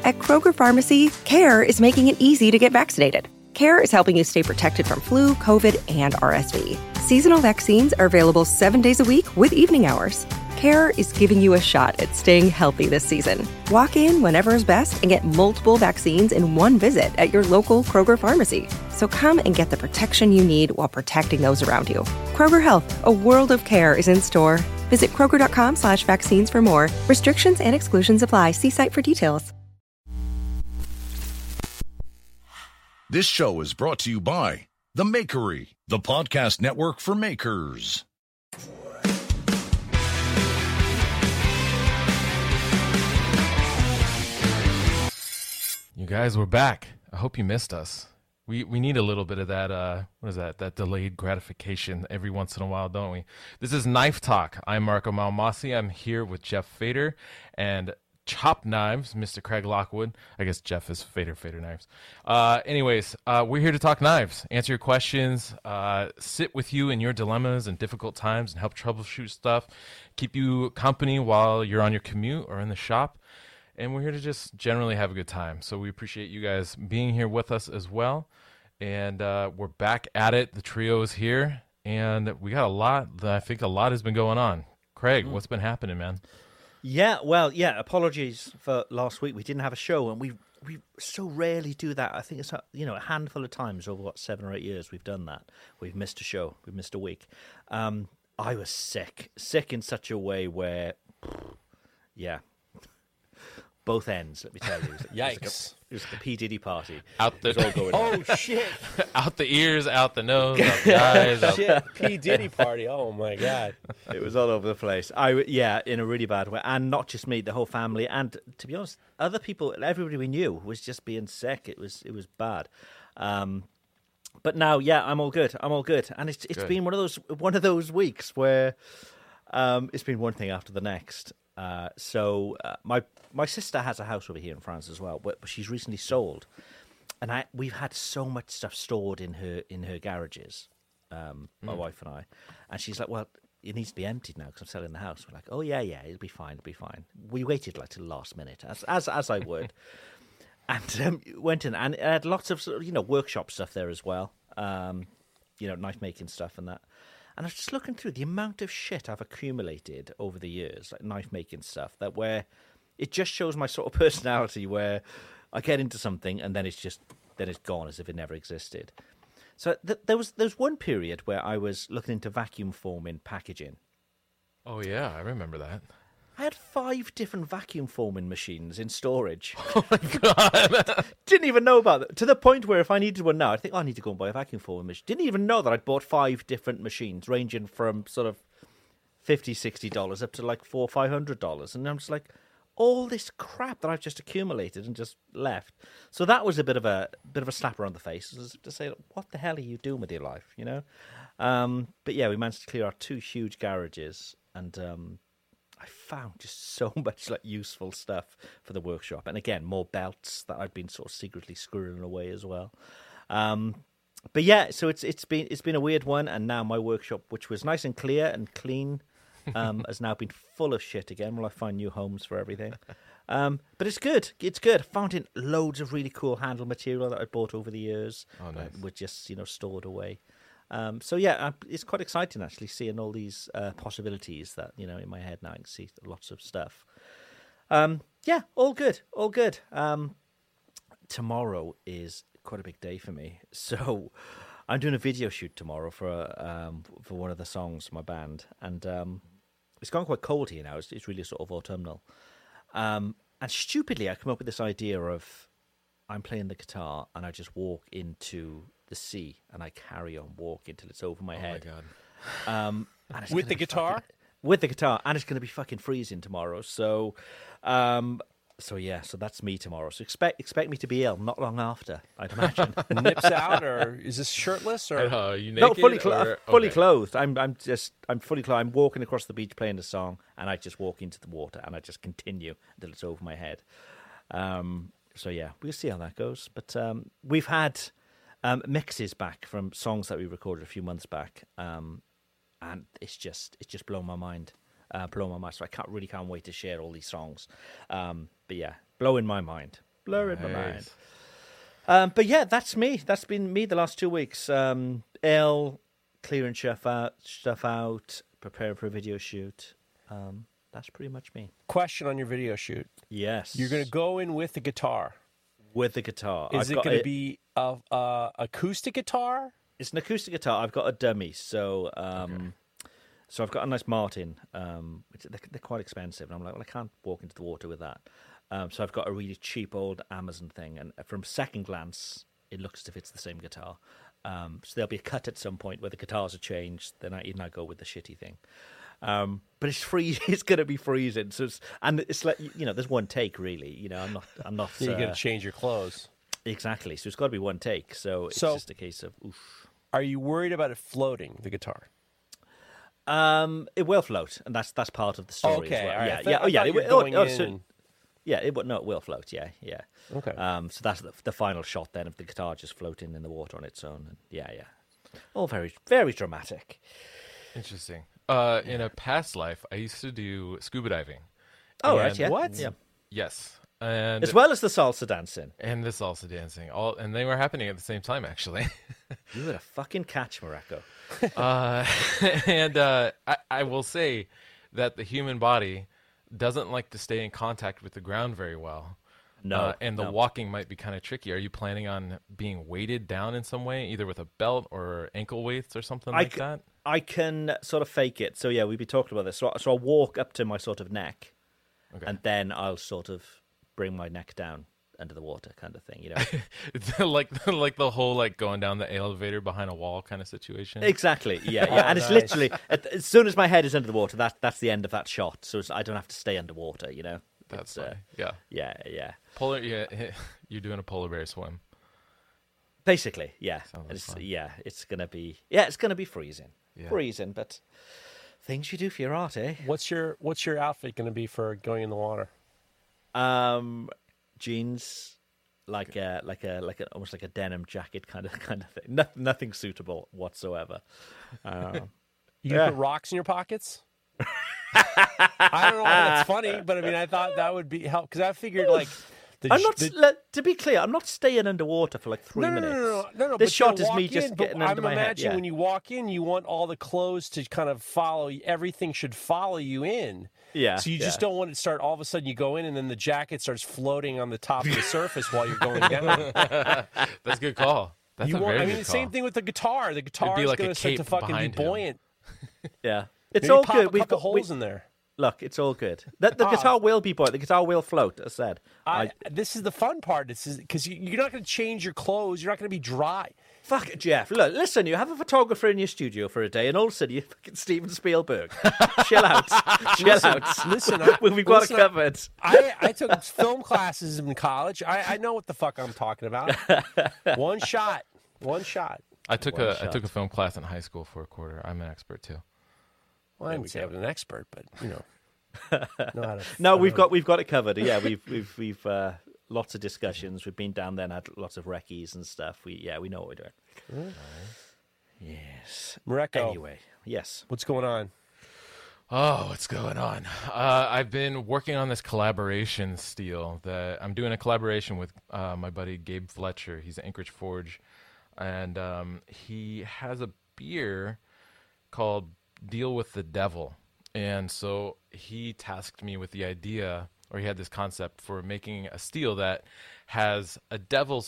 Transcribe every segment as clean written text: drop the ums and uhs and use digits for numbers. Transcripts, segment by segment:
At Kroger Pharmacy, CARE is making it easy to get vaccinated. CARE is helping you stay protected from flu, COVID, and RSV. Seasonal vaccines are available 7 days a week with evening hours. CARE is giving you a shot at staying healthy this season. Walk in whenever is best and get multiple vaccines in one visit at your local Kroger Pharmacy. So come and get the protection you need while protecting those around you. Kroger Health, a world of care is in store. Visit Kroger.com/vaccines for more. Restrictions and exclusions apply. See site for details. This show is brought to you by The Makery, the podcast network for makers. You guys, we're back. I hope you missed us. We need a little bit of that, that delayed gratification every once in a while, don't we? This is Knife Talk. I'm Marco Malmasi. I'm here with Jeff Fader and Chop Knives, Mr. Craig Lockwood. I guess Jeff is Fader Knives. Anyways, we're here to talk knives, answer your questions, sit with you in your dilemmas and difficult times and help troubleshoot stuff, keep you company while you're on your commute or in the shop. And we're here to just generally have a good time. So we appreciate you guys being here with us as well. And we're back at it. The trio is here. And we got a lot. I think a lot has been going on. Craig, what's been happening, man? Yeah, well, apologies for last week. We didn't have a show, and we so rarely do that. I think it's a handful of times over, 7 or 8 years we've done that. We've missed a show. We've missed a week. I was sick in such a way where, both ends, let me tell you. Yikes. It was the P. Diddy party. Out the all going on. Oh, shit. out the ears, out the nose, out the eyes. Out... Shit, P. Diddy party. Oh, my God. It was all over the place. In a really bad way. And not just me, the whole family. And to be honest, other people, everybody we knew was just being sick. It was bad. But now, I'm all good. And it's good. been one of those weeks where it's been one thing after the next. So my sister has a house over here in France as well, but she's recently sold, and we've had so much stuff stored in her garages, my wife and I, and she's like, well, it needs to be emptied now because I'm selling the house. We're like, oh yeah, it'll be fine. We waited till the last minute, as I would, and went in and it had lots of workshop stuff there as well, knife making stuff and that. And I was just looking through the amount of shit I've accumulated over the years, like knife-making stuff, where it just shows my sort of personality where I get into something and then it's gone as if it never existed. So there was one period where I was looking into vacuum forming packaging. Oh, yeah, I remember that. I had 5 different vacuum forming machines in storage. Oh, my God. Didn't even know about it. To the point where if I needed one now, I think I need to go and buy a vacuum forming machine. Didn't even know that I'd bought 5 different machines, ranging from sort of $50, $60 up to like $400, $500. And I'm just like, all this crap that I've just accumulated and just left. So that was a bit of a slap around the face to say, what the hell are you doing with your life, But yeah, we managed to clear out 2 huge garages, and I found just so much useful stuff for the workshop, and again, more belts that I've been sort of secretly squirreling away as well. But yeah, so it's been a weird one, and now my workshop, which was nice and clear and clean, has now been full of shit again. While I find new homes for everything, but it's good. It's good. I found in loads of really cool handle material that I bought over the years. Oh, nice. Were just stored away. So yeah, it's quite exciting actually seeing all these possibilities that in my head now. I can see lots of stuff. All good. Tomorrow is quite a big day for me, so I'm doing a video shoot tomorrow for one of the songs for my band, and it's gone quite cold here now. It's really sort of autumnal, and stupidly I come up with this idea of I'm playing the guitar and I just walk into the sea and I carry on walking till it's over my head. Oh my God! And With the guitar? With the guitar, and it's going to be fucking freezing tomorrow. So, so that's me tomorrow. So expect me to be ill not long after, I'd imagine. Nips out, or is this shirtless? Or You naked? No, fully Okay. clothed. I'm fully clothed. I'm walking across the beach playing the song, and I just walk into the water, and I just continue until it's over my head. So yeah, we'll see how that goes. But we've had mixes back from songs that we recorded a few months back, and it's just blown my mind. So I can't wait to share all these songs. But yeah, blowing my mind. blurring my mind. Nice. But yeah, that's me. That's been me the last 2 weeks. Clearing stuff out, preparing for a video shoot. That's pretty much me. Question on your video shoot. Yes. You're going to go in with the guitar. with the guitar. Is it going to be a acoustic guitar? It's an acoustic guitar. I've got a dummy, so so I've got a nice Martin, which they're quite expensive. And I'm like, well, I can't walk into the water with that. So I've got a really cheap old Amazon thing, and from second glance, it looks as if it's the same guitar. So there'll be a cut at some point where the guitars are changed. Then I go with the shitty thing. But it's free. It's going to be freezing. So it's like, there's one take really. I'm not. You're going to change your clothes. Exactly. So it's got to be one take. So it's just a case of oof. Are you worried about it floating, the guitar? It will float, and that's part of the story Okay, as well. all right. Yeah. It it will float. Yeah. Okay. So that's the final shot then of the guitar just floating in the water on its own. And yeah. All very, very dramatic. Interesting. In a past life, I used to do scuba diving. Oh, And- right. Yeah. What? Yeah. Yes. And As well as the salsa dancing. and this salsa dancing, and they were happening at the same time, actually. You were a fucking catch, Morocco. And I will say that the human body doesn't like to stay in contact with the ground very well. No. And the walking might be kind of tricky. Are you planning on being weighted down in some way, either with a belt or ankle weights or something like that? I can sort of fake it. So yeah, we've been talking about this. So I'll walk up to my sort of neck, Okay. and then I'll sort of bring my neck down under the water, kind of thing. It's like the whole going down the elevator behind a wall kind of situation. Exactly. Yeah. And it's nice. literally as soon as my head is under the water, that's the end of that shot. So I don't have to stay underwater. That's It's, funny. Yeah. yeah. Polar. Yeah. You're doing a polar bear swim. Basically, yeah. Sounds And it's, fun. it's gonna be freezing. Yeah. Freezing, but things you do for your art, eh? What's your outfit going to be for going in the water? Jeans, almost like a denim jacket kind of thing. Nothing suitable whatsoever. You put rocks in your pockets? I don't know if that's funny, but I mean, I thought that would be help because I figured I'm not. To be clear, I'm not staying underwater for 3 minutes. No. This but shot you'll is me walk just in, getting but under I'm my head. imagining Yeah. when you walk in, you want all the clothes to kind of follow. Everything should follow you in. Yeah, So you just don't want it to start. All of a sudden, you go in, and then the jacket starts floating on the top of the surface while you're going down. That's a good call. That's a very good the call. same thing with the guitar. The guitar is like going a to start cape to fucking be behind him. buoyant. Yeah, it's Maybe all pop good. a We've couple got holes in there. Look, it's all good. The guitar will be buoyant. The guitar will float. As I said. This is the fun part. This is because you're not going to change your clothes. You're not going to be dry. Fuck it, Jeff. Look, listen. You have a photographer in your studio for a day, and all of a sudden you're fucking Steven Spielberg. Chill out. Chill out. Listen, We've got it covered. I took film classes in college. I know what the fuck I'm talking about. One shot. I took a film class in high school for a quarter. I'm an expert too. Well, I wouldn't say I'm an expert, but know how to. No, we've got it covered. Yeah, we've lots of discussions. We've been down there and had lots of recce's and stuff. We know what we're doing. Yes. Morocco. Anyway, yes. What's going on? Oh, what's going on? I've been working on this collaboration steel. I'm doing a collaboration with my buddy Gabe Fletcher. He's at Anchorage Forge, and he has a beer called Deal with the Devil. And so he tasked me with the idea, or he had this concept for making a steel that has a devil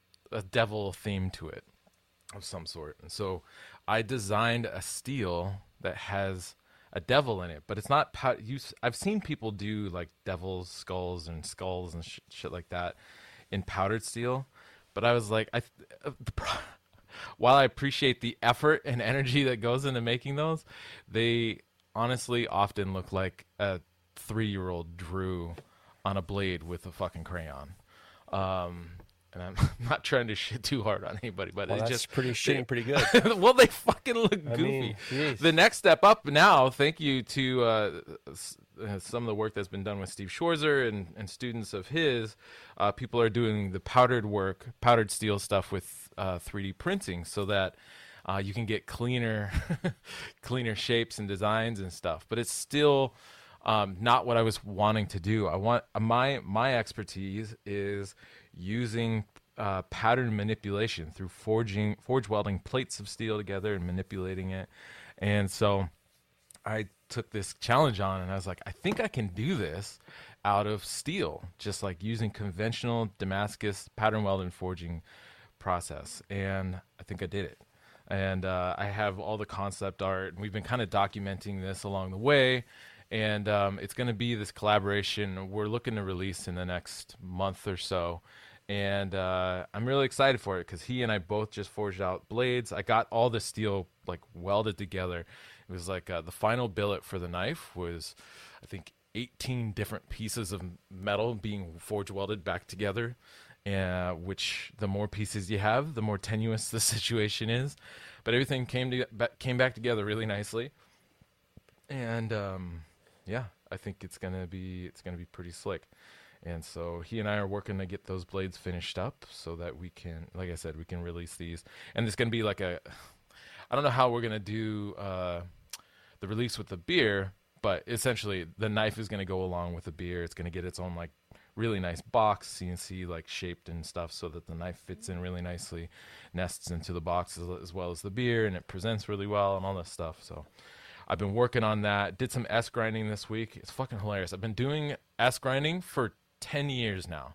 theme to it of some sort. And so I designed a steel that has a devil in it, but it's not I've seen people do devil's skulls and shit like that in powdered steel, but I was like, while I appreciate the effort and energy that goes into making those, they honestly often look like a 3-year-old drew on a blade with a fucking crayon. And I'm not trying to shit too hard on anybody, but Well, it's that's just pretty shitty, pretty good. well, they fucking look goofy. mean, geez. The next step up now, thank you to some of the work that's been done with Steve Schwarzer and students of his, people are doing the powdered steel stuff with 3D printing so that you can get cleaner shapes and designs and stuff. But it's still not what I was wanting to do. I want my expertise is using pattern manipulation through forge welding plates of steel together and manipulating it. And so I took this challenge on, and I was like, I think I can do this out of steel, just like using conventional Damascus pattern welding forging process. And I think I did it. And I have all the concept art, and we've been kind of documenting this along the way. And it's going to be this collaboration we're looking to release in the next month or so. And I'm really excited for it because he and I both just forged out blades. I got all the steel like welded together. It was like the final billet for the knife was, I think, 18 different pieces of metal being forge welded back together. Which the more pieces you have, the more tenuous the situation is. But everything came back together really nicely. And yeah, I think it's gonna be pretty slick. And so he and I are working to get those blades finished up so that we can, like I said, we can release these. And it's going to be like I don't know how we're going to do the release with the beer, but essentially the knife is going to go along with the beer. It's going to get its own like really nice box, CNC like shaped and stuff so that the knife fits in really nicely, nests into the box as well as the beer, and it presents really well and all this stuff. So I've been working on that. Did some S grinding this week. It's fucking hilarious. I've been doing S grinding for 10 years now.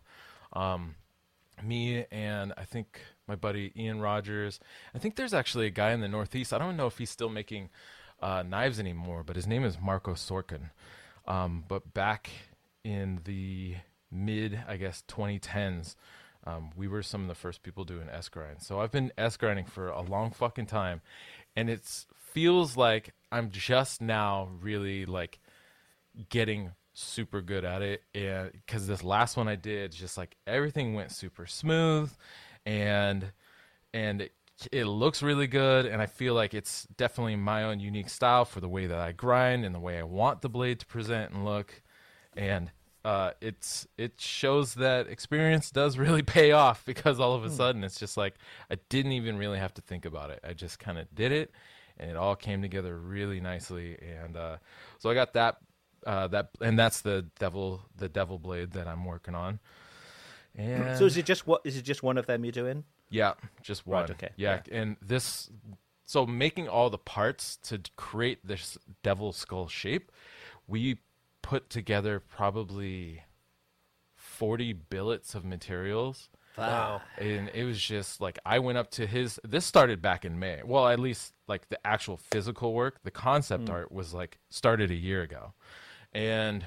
Me and I think my buddy Ian Rogers. I think there's actually a guy in the Northeast. I don't know if he's still making knives anymore, but his name is Marco Sorkin. But back in the mid, I guess, 2010s, we were some of the first people doing S grind. So I've been S grinding for a long fucking time, and it feels like I'm just now really like getting super good at it. And because this last one I did, just like everything went super smooth, and it looks really good, and I feel like it's definitely my own unique style for the way that I grind and the way I want the blade to present and look. And it shows that experience does really pay off, because all of a sudden it's just like I didn't even really have to think about it. I just kind of did it, and it all came together really nicely. And so I got that and that's the devil blade that I'm working on. And so is it just one of them you're doing? Yeah, just one. Right, okay. Yeah, and so making all the parts to create this devil skull shape, we put together probably 40 billets of materials. Wow. And it was just like, I went up to this started back in May. Well, at least like the actual physical work, the concept art was like started a year ago. And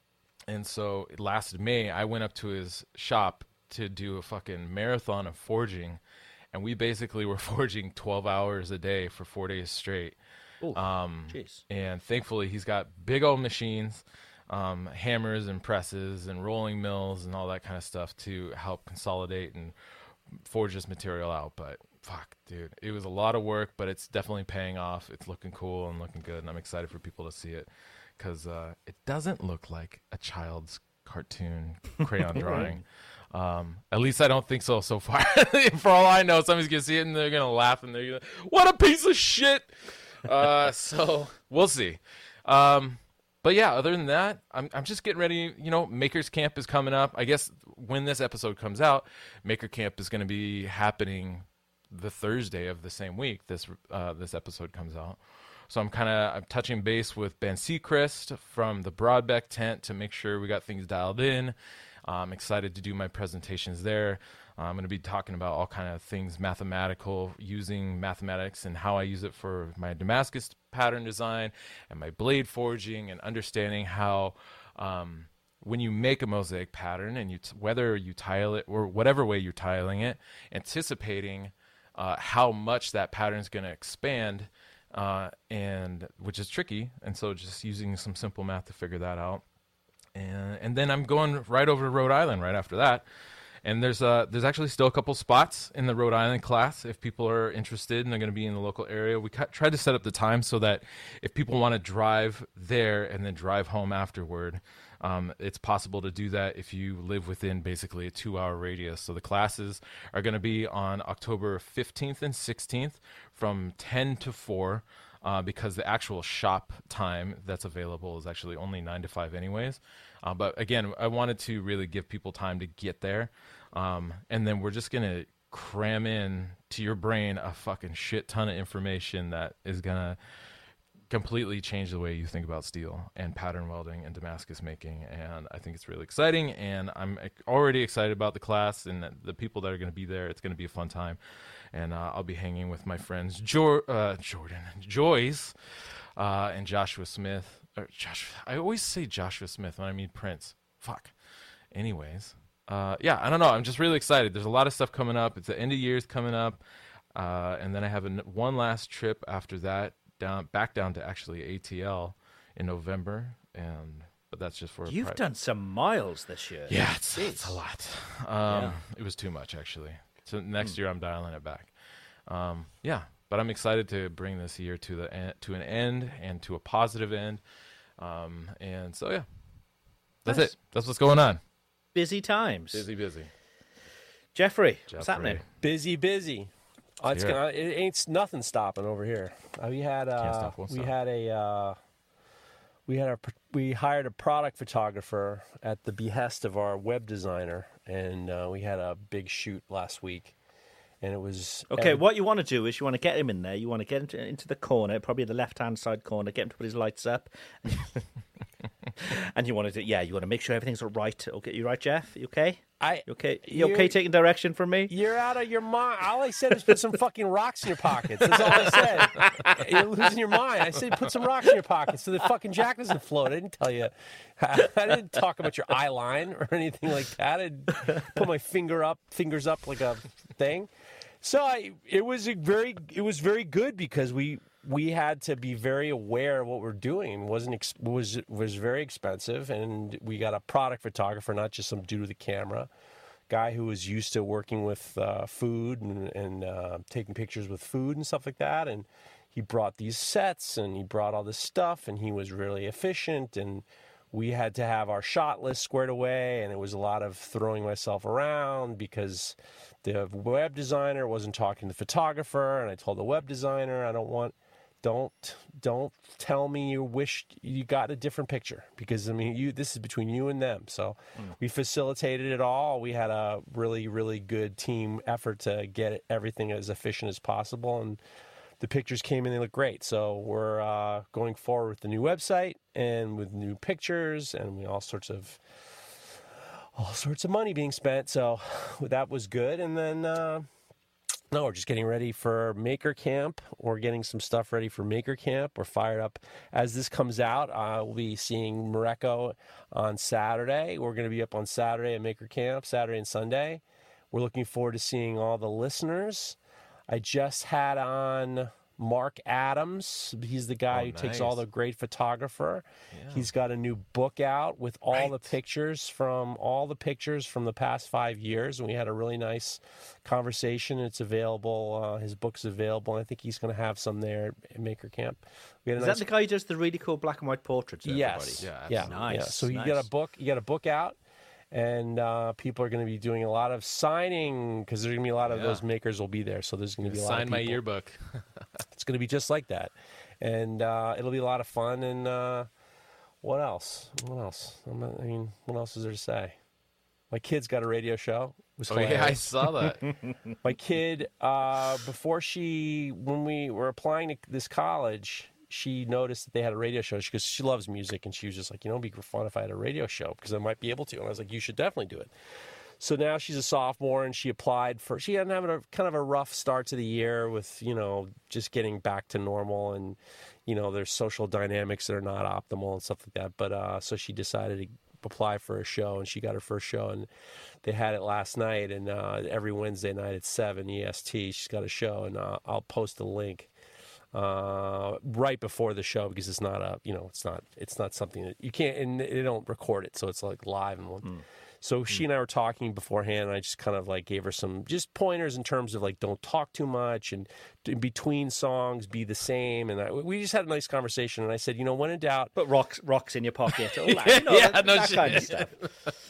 so it lasted May. I went up to his shop to do a fucking marathon of forging, and we basically were forging 12 hours a day for 4 days straight. Jeez. And thankfully he's got big old machines, hammers and presses and rolling mills and all that kind of stuff to help consolidate and forge this material out. But fuck, dude, it was a lot of work, but it's definitely paying off. It's looking cool and looking good, and I'm excited for people to see it, because it doesn't look like a child's cartoon crayon drawing. At least I don't think so far. For all I know, somebody's gonna see it and they're gonna laugh and they're gonna, what a piece of shit. So we'll see. But yeah, other than that, I'm just getting ready. You know, Makers Camp is coming up. I guess when this episode comes out, Maker Camp is going to be happening the Thursday of the same week this episode comes out. So I'm touching base with Ben Seacrest from the Broadbeck tent to make sure we got things dialed in. I'm excited to do my presentations there. I'm going to be talking about all kind of things mathematical, using mathematics and how I use it for my Damascus pattern design and my blade forging, and understanding how when you make a mosaic pattern, and whether you tile it or whatever way you're tiling it, anticipating how much that pattern is going to expand, and which is tricky. And so just using some simple math to figure that out. And then I'm going right over to Rhode Island right after that. And there's actually still a couple spots in the Rhode Island class if people are interested and they're going to be in the local area. We tried to set up the time so that if people want to drive there and then drive home afterward, it's possible to do that if you live within basically a 2-hour radius. So the classes are going to be on October 15th and 16th from 10 to 4. because the actual shop time that's available is actually only 9 to 5 anyways. But again, I wanted to really give people time to get there. And then we're just going to cram in to your brain a fucking shit ton of information that is going to completely change the way you think about steel and pattern welding and Damascus making. And I think it's really exciting, and I'm already excited about the class and the people that are going to be there. It's going to be a fun time, and I'll be hanging with my friends Joyce and Joshua Smith. I always say Joshua Smith when I mean Prince. Fuck. Anyways, yeah, I don't know. I'm just really excited. There's a lot of stuff coming up. It's the end of year's coming up, and then I have one last trip after that, back down to actually ATL in November, but that's just for you've done some miles this year. Yeah, it's a lot. It was too much actually. So next year I'm dialing it back. Yeah, but I'm excited to bring this year to an end and to a positive end. And so yeah, that's it. That's what's going on. Busy times. Busy. Jeffrey, what's happening? Busy. It ain't nothing stopping over here. We hired a product photographer at the behest of our web designer, and we had a big shoot last week. And it was okay. What you want to do is you want to get him in there. You want to get him into the corner, probably the left-hand side corner. Get him to put his lights up, and you want to you want to make sure everything's all right. Okay, you right, Jeff? You okay? You okay? You okay taking direction from me? You're out of your mind. All I said is put some fucking rocks in your pockets. That's all I said. You're losing your mind. I said put some rocks in your pockets so the fucking jack doesn't float. I didn't tell you. I didn't talk about your eye line or anything like that. I didn't put my fingers up like a thing. So it was very good because we had to be very aware of what we're doing. It was very expensive, and we got a product photographer, not just some dude with a camera, guy who was used to working with food and taking pictures with food and stuff like that. And he brought these sets and he brought all this stuff, and he was really efficient. And we had to have our shot list squared away, and it was a lot of throwing myself around because the web designer wasn't talking to the photographer, and I told the web designer, don't tell me you wish you got a different picture, because this is between you and them. So we facilitated it all. We had a really, really good team effort to get everything as efficient as possible, and the pictures came in, they look great. So we're going forward with the new website and with new pictures, and all sorts of money being spent. So that was good. And then we're just getting ready for Maker Camp. We're getting some stuff ready for Maker Camp. We're fired up. As this comes out, we'll be seeing Mareko on Saturday. We're going to be up on Saturday at Maker Camp, Saturday and Sunday. We're looking forward to seeing all the listeners. I just had on Mark Adams. He's the guy who takes all the great photographer. Yeah. He's got a new book out with all the pictures from the past 5 years. And we had a really nice conversation. It's available. His book's available. And I think he's going to have some there at Maker Camp. Is that the guy who does the really cool black and white portraits? Yes. Yeah. Nice. Yeah. So you got a book out. And people are going to be doing a lot of signing, because there's going to be a lot of those makers will be there. So there's going to be a lot of people. Sign my yearbook. It's going to be just like that. And it'll be a lot of fun. And what else? What else is there to say? My kid's got a radio show. It was hilarious. Yeah, I saw that. My kid, when we were applying to this college, she noticed that they had a radio show because she loves music, and she was just like, it'd be fun if I had a radio show because I might be able to. And I was like, you should definitely do it. So now she's a sophomore, and she applied for. She had having a kind of a rough start to the year with just getting back to normal, and there's social dynamics that are not optimal and stuff like that. But so she decided to apply for a show, and she got her first show, and they had it last night. And every Wednesday night at 7 EST, she's got a show, and I'll post a link right before the show, because it's not it's not something that you can't, and they don't record it, so it's like live and one. So she and I were talking beforehand, and I just kind of gave her some just pointers in terms of don't talk too much, and in between songs be the same. And we just had a nice conversation, and I said, when in doubt, put rocks in your pocket. That kind of stuff.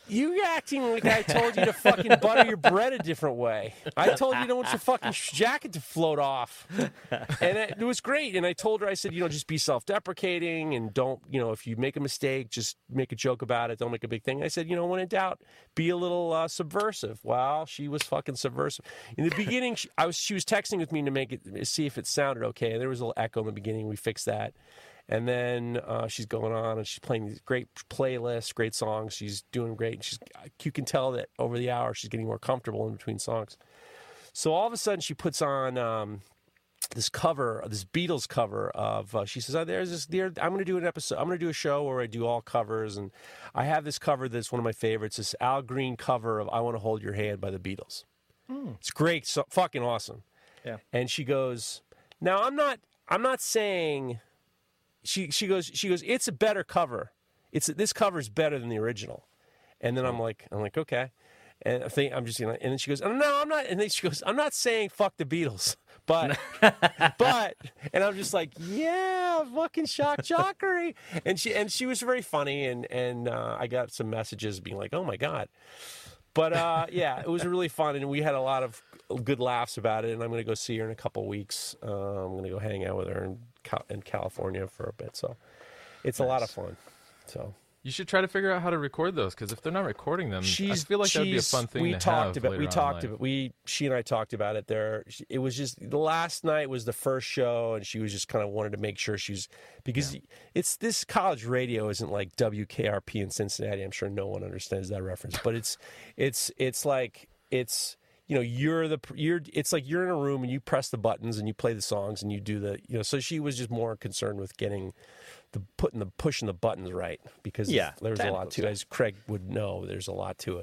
You acting like I told you to fucking butter your bread a different way. I told you don't want your fucking jacket to float off. And it was great. And I told her, I said, just be self-deprecating and don't, if you make a mistake, just make a joke about it. Don't make a big thing. I said, when in doubt, be a little subversive. Well, she was fucking subversive. In the beginning, she was texting with me to see if it sounded okay. And there was a little echo in the beginning. We fixed that. And then she's going on and she's playing these great playlists, great songs. She's doing great. You can tell that over the hour she's getting more comfortable in between songs. So all of a sudden she puts on this cover, this Beatles cover of. She says, I'm going to do an episode. I'm going to do a show where I do all covers, and I have this cover that's one of my favorites. This Al Green cover of "I Want to Hold Your Hand" by the Beatles. It's great, so fucking awesome. Yeah. And she goes, now I'm not saying. She goes, it's a better cover. This cover is better than the original. And then I'm like, okay. And I'm just, and then she goes, oh, no, I'm not. And then she goes, I'm not saying fuck the Beatles, but, and I'm just like, yeah, fucking shock jockery. And she was very funny. And I got some messages being like, oh my God. But yeah, it was really fun. And we had a lot of good laughs about it. And I'm going to go see her in a couple weeks. I'm going to go hang out with her in California for a bit, so it's a lot of fun. So you should try to figure out how to record those, because if they're not recording them, I feel like that would be a fun thing to have. She and I talked about it. It was just the last night was the first show, and she was just kind of wanted to make sure because it's this college radio isn't like WKRP in Cincinnati. I'm sure no one understands that reference, but it's like it's. It's like you're in a room and you press the buttons and you play the songs and you do so she was just more concerned with getting pushing the buttons right, because there's a lot to it. As Craig would know, there's a lot to it.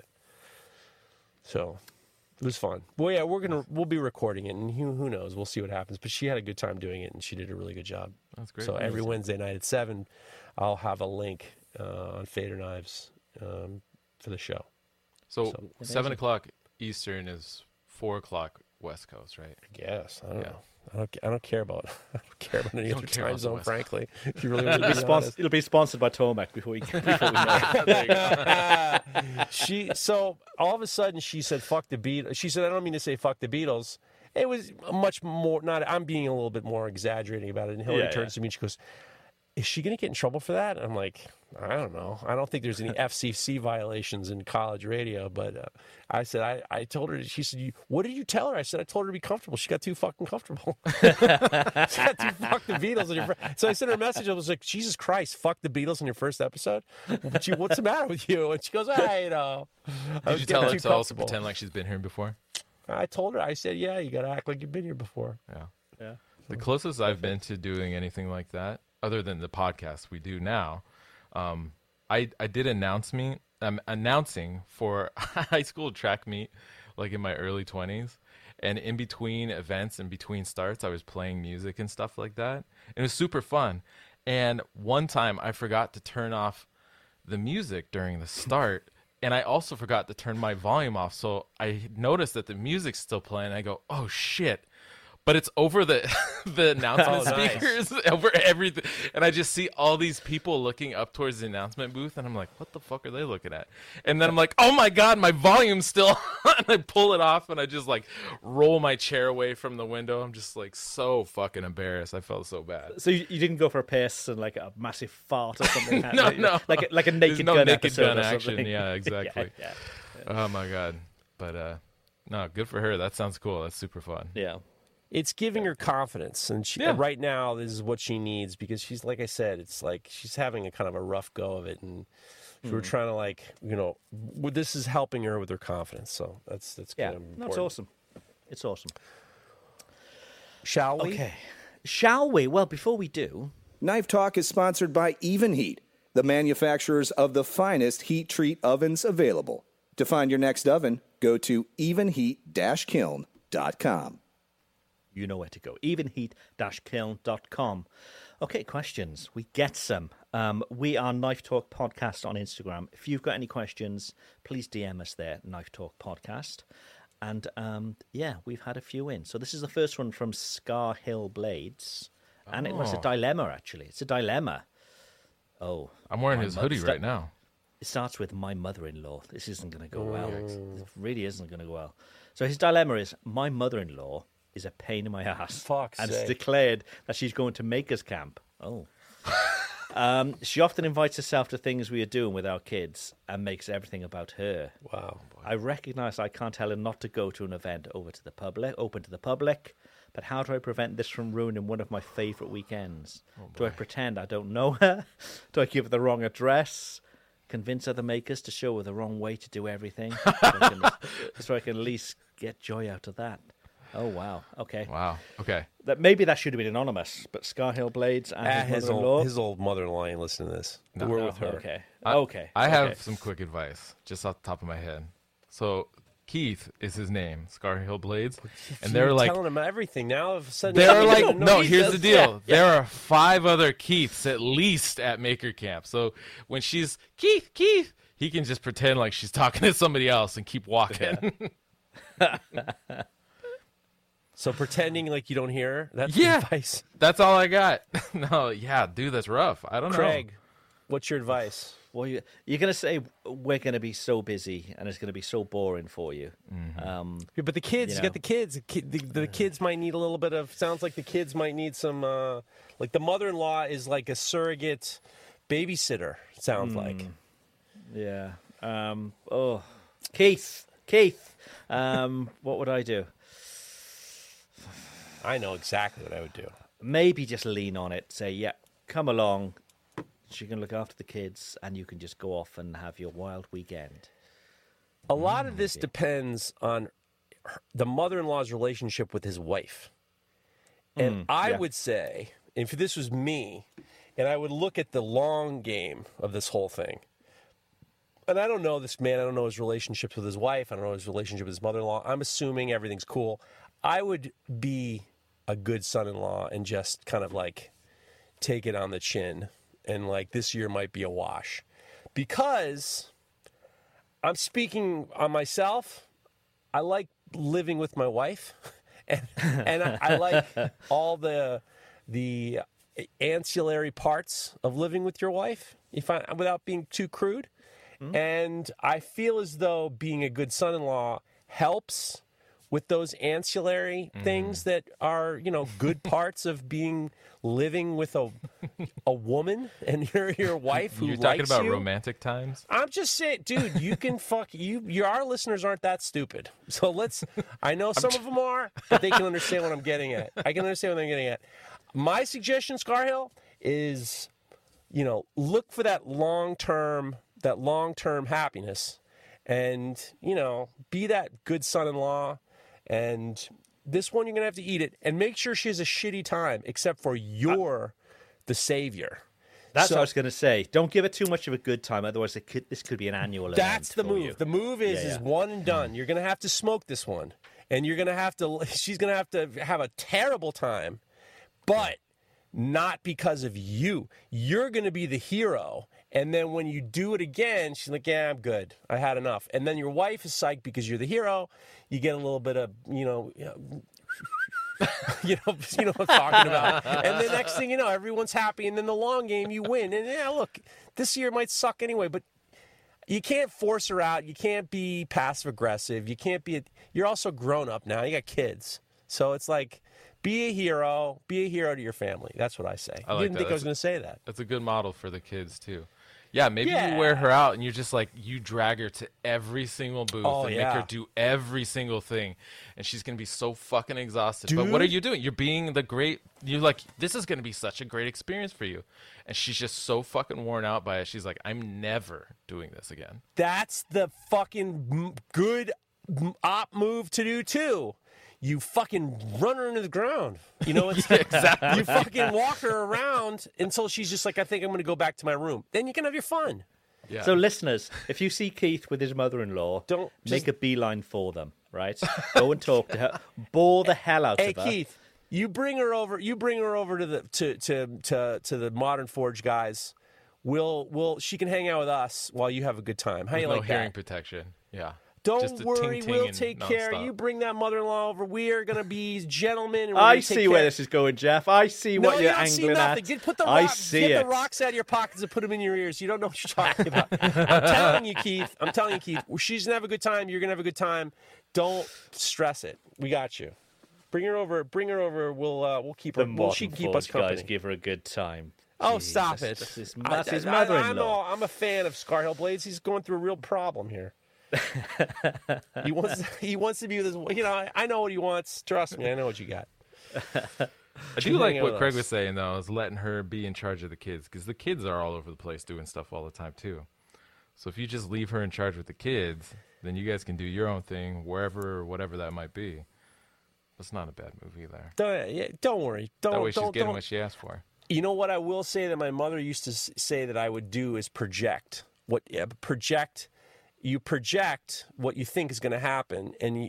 So it was fun. Well, yeah, we'll be recording it, and who knows? We'll see what happens. But she had a good time doing it, and she did a really good job. That's great. So every Wednesday night at 7, I'll have a link on Fader Knives for the show. So 7 o'clock Eastern is 4 o'clock West Coast, right? I guess. I don't know. I don't care about any other time zone, frankly. If you really want to be honest. It'll be sponsored by Tomac before we know. So all of a sudden she said, fuck the Beatles. She said, I don't mean to say fuck the Beatles. It was much more, I'm being a little bit more exaggerating about it. And Hillary turns to me and she goes, is she going to get in trouble for that? And I'm like, I don't know. I don't think there's any FCC violations in college radio. But I said, I told her, she said, what did you tell her? I said, I told her to be comfortable. She got too fucking comfortable. She got too fuck the Beatles. So I sent her a message. I was like, Jesus Christ, fuck the Beatles in your first episode? What's the matter with you? And she goes, Did you tell her to also pretend like she's been here before? I told her, I said, yeah, you got to act like you've been here before. Yeah. The closest I've been to doing anything like that, other than the podcast we do now, I did announcing for high school track meet, like in my early 20s, and in between events and between starts, I was playing music and stuff like that. It was super fun. And one time I forgot to turn off the music during the start, and I also forgot to turn my volume off. So I noticed that the music's still playing. I go, oh shit. But it's over the announcement speakers, over everything. And I just see all these people looking up towards the announcement booth, and I'm like, what the fuck are they looking at? And then I'm like, oh my God, my volume's still on. And I pull it off, and I just like roll my chair away from the window. I'm just like so fucking embarrassed. I felt so bad. So you didn't go for a piss and like a massive fart or something? No. Like a Naked Gun episode Gun or action. something. Yeah, exactly. Yeah. Oh my God. But no, good for her. That sounds cool. That's super fun. Yeah. It's giving her confidence, and right now this is what she needs, because she's, like I said, it's like she's having a kind of a rough go of it, and we're trying to this is helping her with her confidence. So that's kind of important. That's awesome. It's awesome. Shall we? Okay. Shall we? Well, before we do, Knife Talk is sponsored by Even Heat, the manufacturers of the finest heat treat ovens available. To find your next oven, go to evenheat-kiln.com. You know where to go. evenheat-kiln.com. Okay, questions. We get some. We are Knife Talk Podcast on Instagram. If you've got any questions, please DM us there, Knife Talk Podcast. And we've had a few in. So this is the first one from Scar Hill Blades. And it was a dilemma, actually. It's a dilemma. Oh. I'm wearing his hoodie right now. It starts with my mother-in-law. This isn't going to go well. It really isn't going to go well. So his dilemma is, my mother-in-law is a pain in my ass. Fuck's and sake. it's declared that she's going to Makers Camp. Oh. She often invites herself to things we are doing with our kids and makes everything about her. Wow. I recognise I can't tell her not to go to an event open to the public, but how do I prevent this from ruining one of my favourite weekends? Do I pretend I don't know her? Do I give her the wrong address? Convince other makers to show her the wrong way to do everything? So I can at least get joy out of that. Oh, wow. Okay. Wow. Okay. Maybe that should have been anonymous, but Scarhill Blades and his mother-in-law. His old mother-in-law ain't listening to this. We're with her. Okay. I have some quick advice, just off the top of my head. So Keith is his name, Scarhill Blades, and they're like telling him everything. Now, all of a sudden, they're you like, don't know no. he Here's does the deal. that. There are 5 other Keiths at least at Maker Camp. So when she's Keith, he can just pretend like she's talking to somebody else and keep walking. So pretending like you don't hear her, that's Yeah. advice. That's all I got. No, yeah, dude, that's rough. I don't know. Craig, what's your advice? Well, you're going to say we're going to be so busy and it's going to be so boring for you. Yeah, but the kids, you got the kids. The kids might need a little bit of. Sounds like the kids might need some. Like the mother-in-law is like a surrogate babysitter. It sounds like. Yeah. Keith. What would I do? I know exactly what I would do. Maybe just lean on it. Say, yeah, come along. She can look after the kids, and you can just go off and have your wild weekend. A lot of this depends on the mother-in-law's relationship with his wife. And I would say, if this was me, and I would look at the long game of this whole thing, and I don't know this man, I don't know his relationships with his wife, I don't know his relationship with his mother-in-law, I'm assuming everything's cool. I would be a good son-in-law and just kind of like take it on the chin, and like this year might be a wash. Because I'm speaking on myself, I like living with my wife, and I like all the ancillary parts of living with your wife, without being too crude. And I feel as though being a good son-in-law helps with those ancillary things that are, good parts of living with a woman and your wife who You're likes talking about you. romantic times? I'm just saying, dude, you can our listeners aren't that stupid. So I know some of them are, but they can understand what I'm getting at. I can understand what I'm getting at. My suggestion, Scarhill, is, look for that long-term happiness and, be that good son-in-law. And this one, you're going to have to eat it. And make sure she has a shitty time, except for you're the savior. That's what I was going to say. Don't give it too much of a good time, otherwise this could be an annual event. That's the for move. you. The move is one and done. You're going to have to smoke this one. And she's going to have a terrible time, but not because of you. You're going to be the hero. And then when you do it again, she's like, yeah, I'm good. I had enough. And then your wife is psyched because you're the hero. You get a little bit of, you know what I'm talking about. And the next thing you know, everyone's happy. And then the long game, you win. And look, this year might suck anyway, but you can't force her out. You can't be passive aggressive. You can't be, you're also grown up now. You got kids. So it's like, be a hero to your family. That's what I say. I didn't think I was going to say that. That's a good model for the kids too. Yeah, maybe you wear her out and you're just like, you drag her to every single booth and make her do every single thing. And she's going to be so fucking exhausted. But what are you doing? You're being you're like, this is going to be such a great experience for you. And she's just so fucking worn out by it. She's like, I'm never doing this again. That's the fucking good op move to do too. You fucking run her into the ground. It's exactly. You fucking walk her around until she's just like, I think I'm going to go back to my room. Then you can have your fun. Yeah. So, listeners, if you see Keith with his mother-in-law, Don't make a beeline for them, right? Go and talk to her. Bore the hell out Hey, of her. Keith, you bring her over to the Modern Forge guys. She can hang out with us while you have a good time. How you no like hearing that? protection. Yeah. Don't a worry, ting-ting we'll and take care. nonstop. You bring that mother-in-law over. We are going to be gentlemen. And we're I gonna take see where care. this is going, Jeff. I see No, what you you're don't see angling nothing. at. Put the I rock, see get it. the rocks out of your pockets and put them in your ears. You don't know what you're talking about. I'm telling you, Keith. She's going to have a good time. You're going to have a good time. Don't stress it. We got you. Bring her over. We'll keep her. The She can Modern keep Forge us company. guys give her a good time. Oh, Jeez, stop it. That's his mother-in-law. I'm a fan of Scar Hill Blades. He's going through a real problem here. He wants to be with his. I know what he wants. Trust me, I know what you got. I do like what Craig was saying, though, is letting her be in charge of the kids, because the kids are all over the place doing stuff all the time, too. So if you just leave her in charge with the kids, then you guys can do your own thing wherever or whatever that might be. That's not a bad move either. Don't worry. That way she's getting what she asked for. You know what I will say that my mother used to say that I would do is project. You project what you think is going to happen, and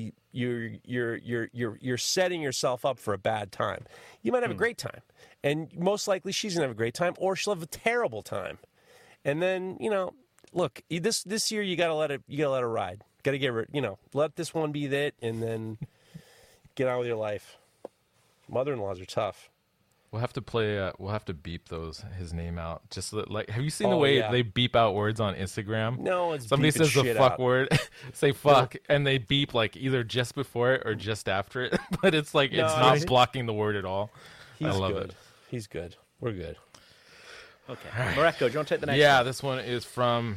you're setting yourself up for a bad time. You might have a great time, and most likely she's going to have a great time, or she'll have a terrible time. And then look, this year you got to let it ride. Got to get rid. Let this one be that, and then get on with your life. Mother-in-laws are tough. We'll have to play. We'll have to beep his name out. Just so that, have you seen the way they beep out words on Instagram? No, it's somebody says the fuck out. word, say fuck, and they beep either just before it or just after it. But it's it's not blocking the word at all. I love it. He's good. We're good. Okay, Mareko, do you want to take the next one? Yeah, this one is from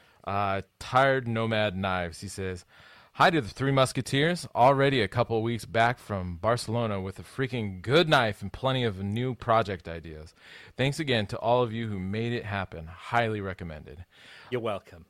Tired Nomad Knives. He says, "Hi to the Three Musketeers. Already a couple of weeks back from Barcelona with a freaking good knife and plenty of new project ideas. Thanks again to all of you who made it happen. Highly recommended." You're welcome.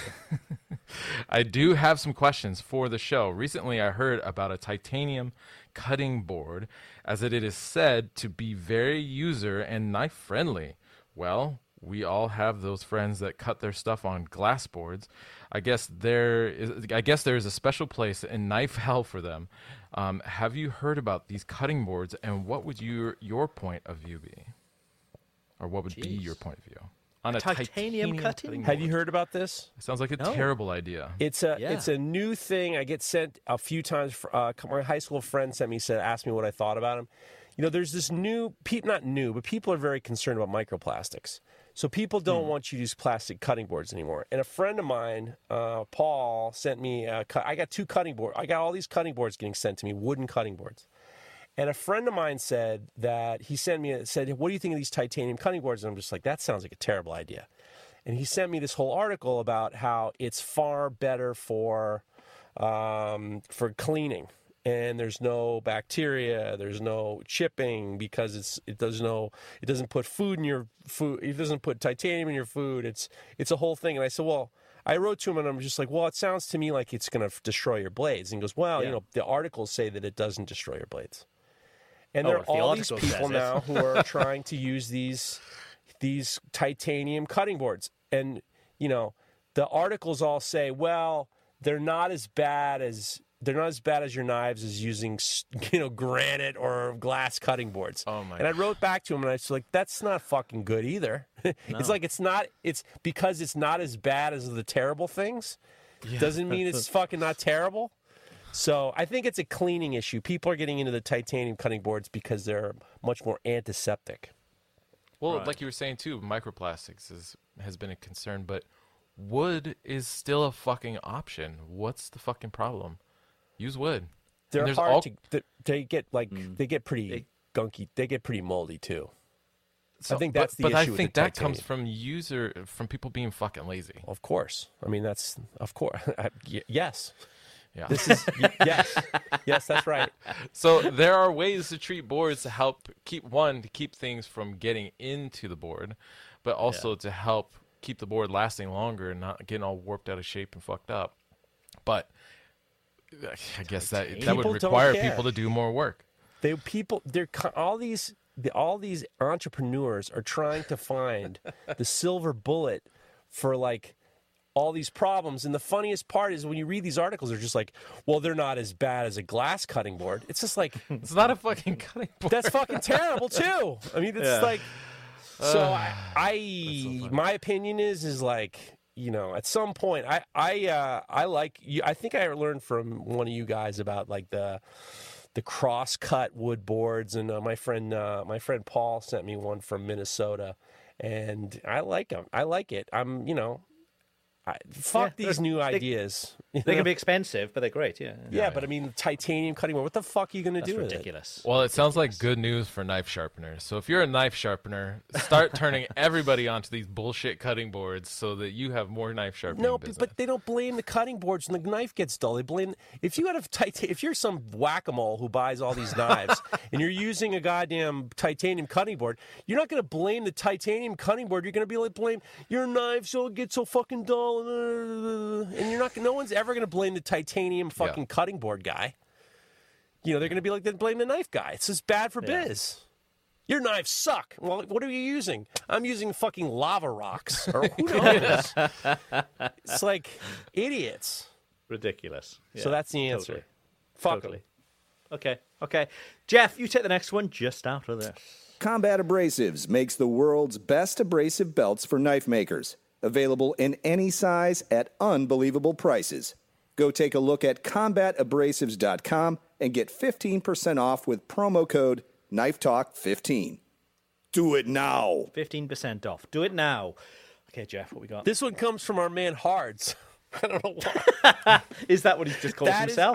I do have some questions for the show. Recently, I heard about a titanium cutting board, as it is said to be very user and knife friendly. Well, we all have those friends that cut their stuff on glass boards. I guess there is a special place in knife hell for them. Have you heard about these cutting boards, and what would your point of view be? Or what would be your point of view? On a titanium cutting board? Have you heard about this? It sounds like a terrible idea. It's a new thing. I get sent a few times. My high school friend asked me what I thought about them. There's this not new, but people are very concerned about microplastics. So people don't want you to use plastic cutting boards anymore. And a friend of mine, Paul, sent me. I got 2 cutting boards. I got all these cutting boards getting sent to me, wooden cutting boards. And a friend of mine said that he said, "What do you think of these titanium cutting boards?" And I'm just like, that sounds like a terrible idea. And he sent me this whole article about how it's far better for cleaning. And there's no bacteria, there's no chipping because it doesn't put food in your food, it doesn't put titanium in your food. It's a whole thing. And I said, well, I wrote to him and I'm just like, well, it sounds to me like it's going to destroy your blades. And he goes, well, the articles say that it doesn't destroy your blades. And there are all these people now who are trying to use these titanium cutting boards. And, the articles all say, well, they're not as bad as your knives as using, granite or glass cutting boards. Oh my! And I wrote back to him and I was like, that's not fucking good either. No. It's because it's not as bad as the terrible things. Yeah. Doesn't mean it's fucking not terrible. So I think it's a cleaning issue. People are getting into the titanium cutting boards because they're much more antiseptic. Well, like you were saying too, microplastics has been a concern, but wood is still a fucking option. What's the fucking problem? Use wood. They're hard to. They get they get pretty gunky. They get pretty moldy too. So, I think that's the issue. But I think that comes from people being fucking lazy. Of course. I mean, that's of course. Yes. Yeah. This is yes, that's right. So there are ways to treat boards to help keep things from getting into the board, but also to help keep the board lasting longer and not getting all warped out of shape and fucked up. But I guess that would require people to do more work. All these entrepreneurs are trying to find the silver bullet for all these problems. And the funniest part is when you read these articles, they're just like, well, they're not as bad as a glass cutting board. It's just like, it's not a fucking cutting board. That's fucking terrible too. I mean, it's my opinion is at some point, I like you. I think I learned from one of you guys about like the cross-cut wood boards, and my friend Paul sent me one from Minnesota, and I like them. I like it. Fuck these new ideas. They can be expensive, but they're great. Yeah. But I mean, titanium cutting board. What the fuck are you going to do with it? Ridiculous. Well, it sounds like good news for knife sharpeners. So if you're a knife sharpener, start turning everybody onto these bullshit cutting boards so that you have more knife sharpening No, business. but they don't blame the cutting boards when the knife gets dull. They blame if you're some whack-a-mole who buys all these knives and you're using a goddamn titanium cutting board, you're not going to blame the titanium cutting board. You're going to be like, blame your knife so it gets so fucking dull, and you're not. No one's ever going to blame the titanium fucking cutting board guy. They're going to be like, they blame the knife guy. It's just bad for biz. Your knives suck. Well, what are you using? I'm using fucking lava rocks. Or who knows? It's like idiots. Ridiculous. So that's the answer. Totally. Fuck Totally. Okay. Jeff, you take the next one just after this. Combat Abrasives makes the world's best abrasive belts for knife makers. Available in any size at unbelievable prices. Go take a look at combatabrasives.com and get 15% off with promo code KNIFETALK15. Do it now. 15% off. Do it now. Okay, Jeff, what we got? This one comes from our man Hards. I don't know why. Is that what he just calls himself?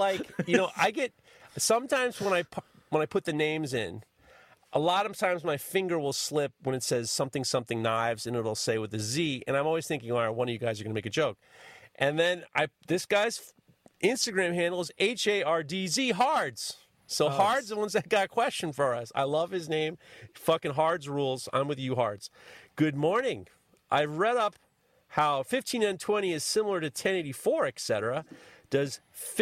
I get sometimes when I put the names in, a lot of times my finger will slip when it says something knives, and it'll say with a Z, and I'm always thinking, all right, one of you guys are going to make a joke. And then this guy's Instagram handle is HARDZ Hards. So Hards, the ones that got a question for us. I love his name. Fucking Hards rules. I'm with you, Hards. Good morning. I've read up how 15N20 is similar to 1084, etc. Does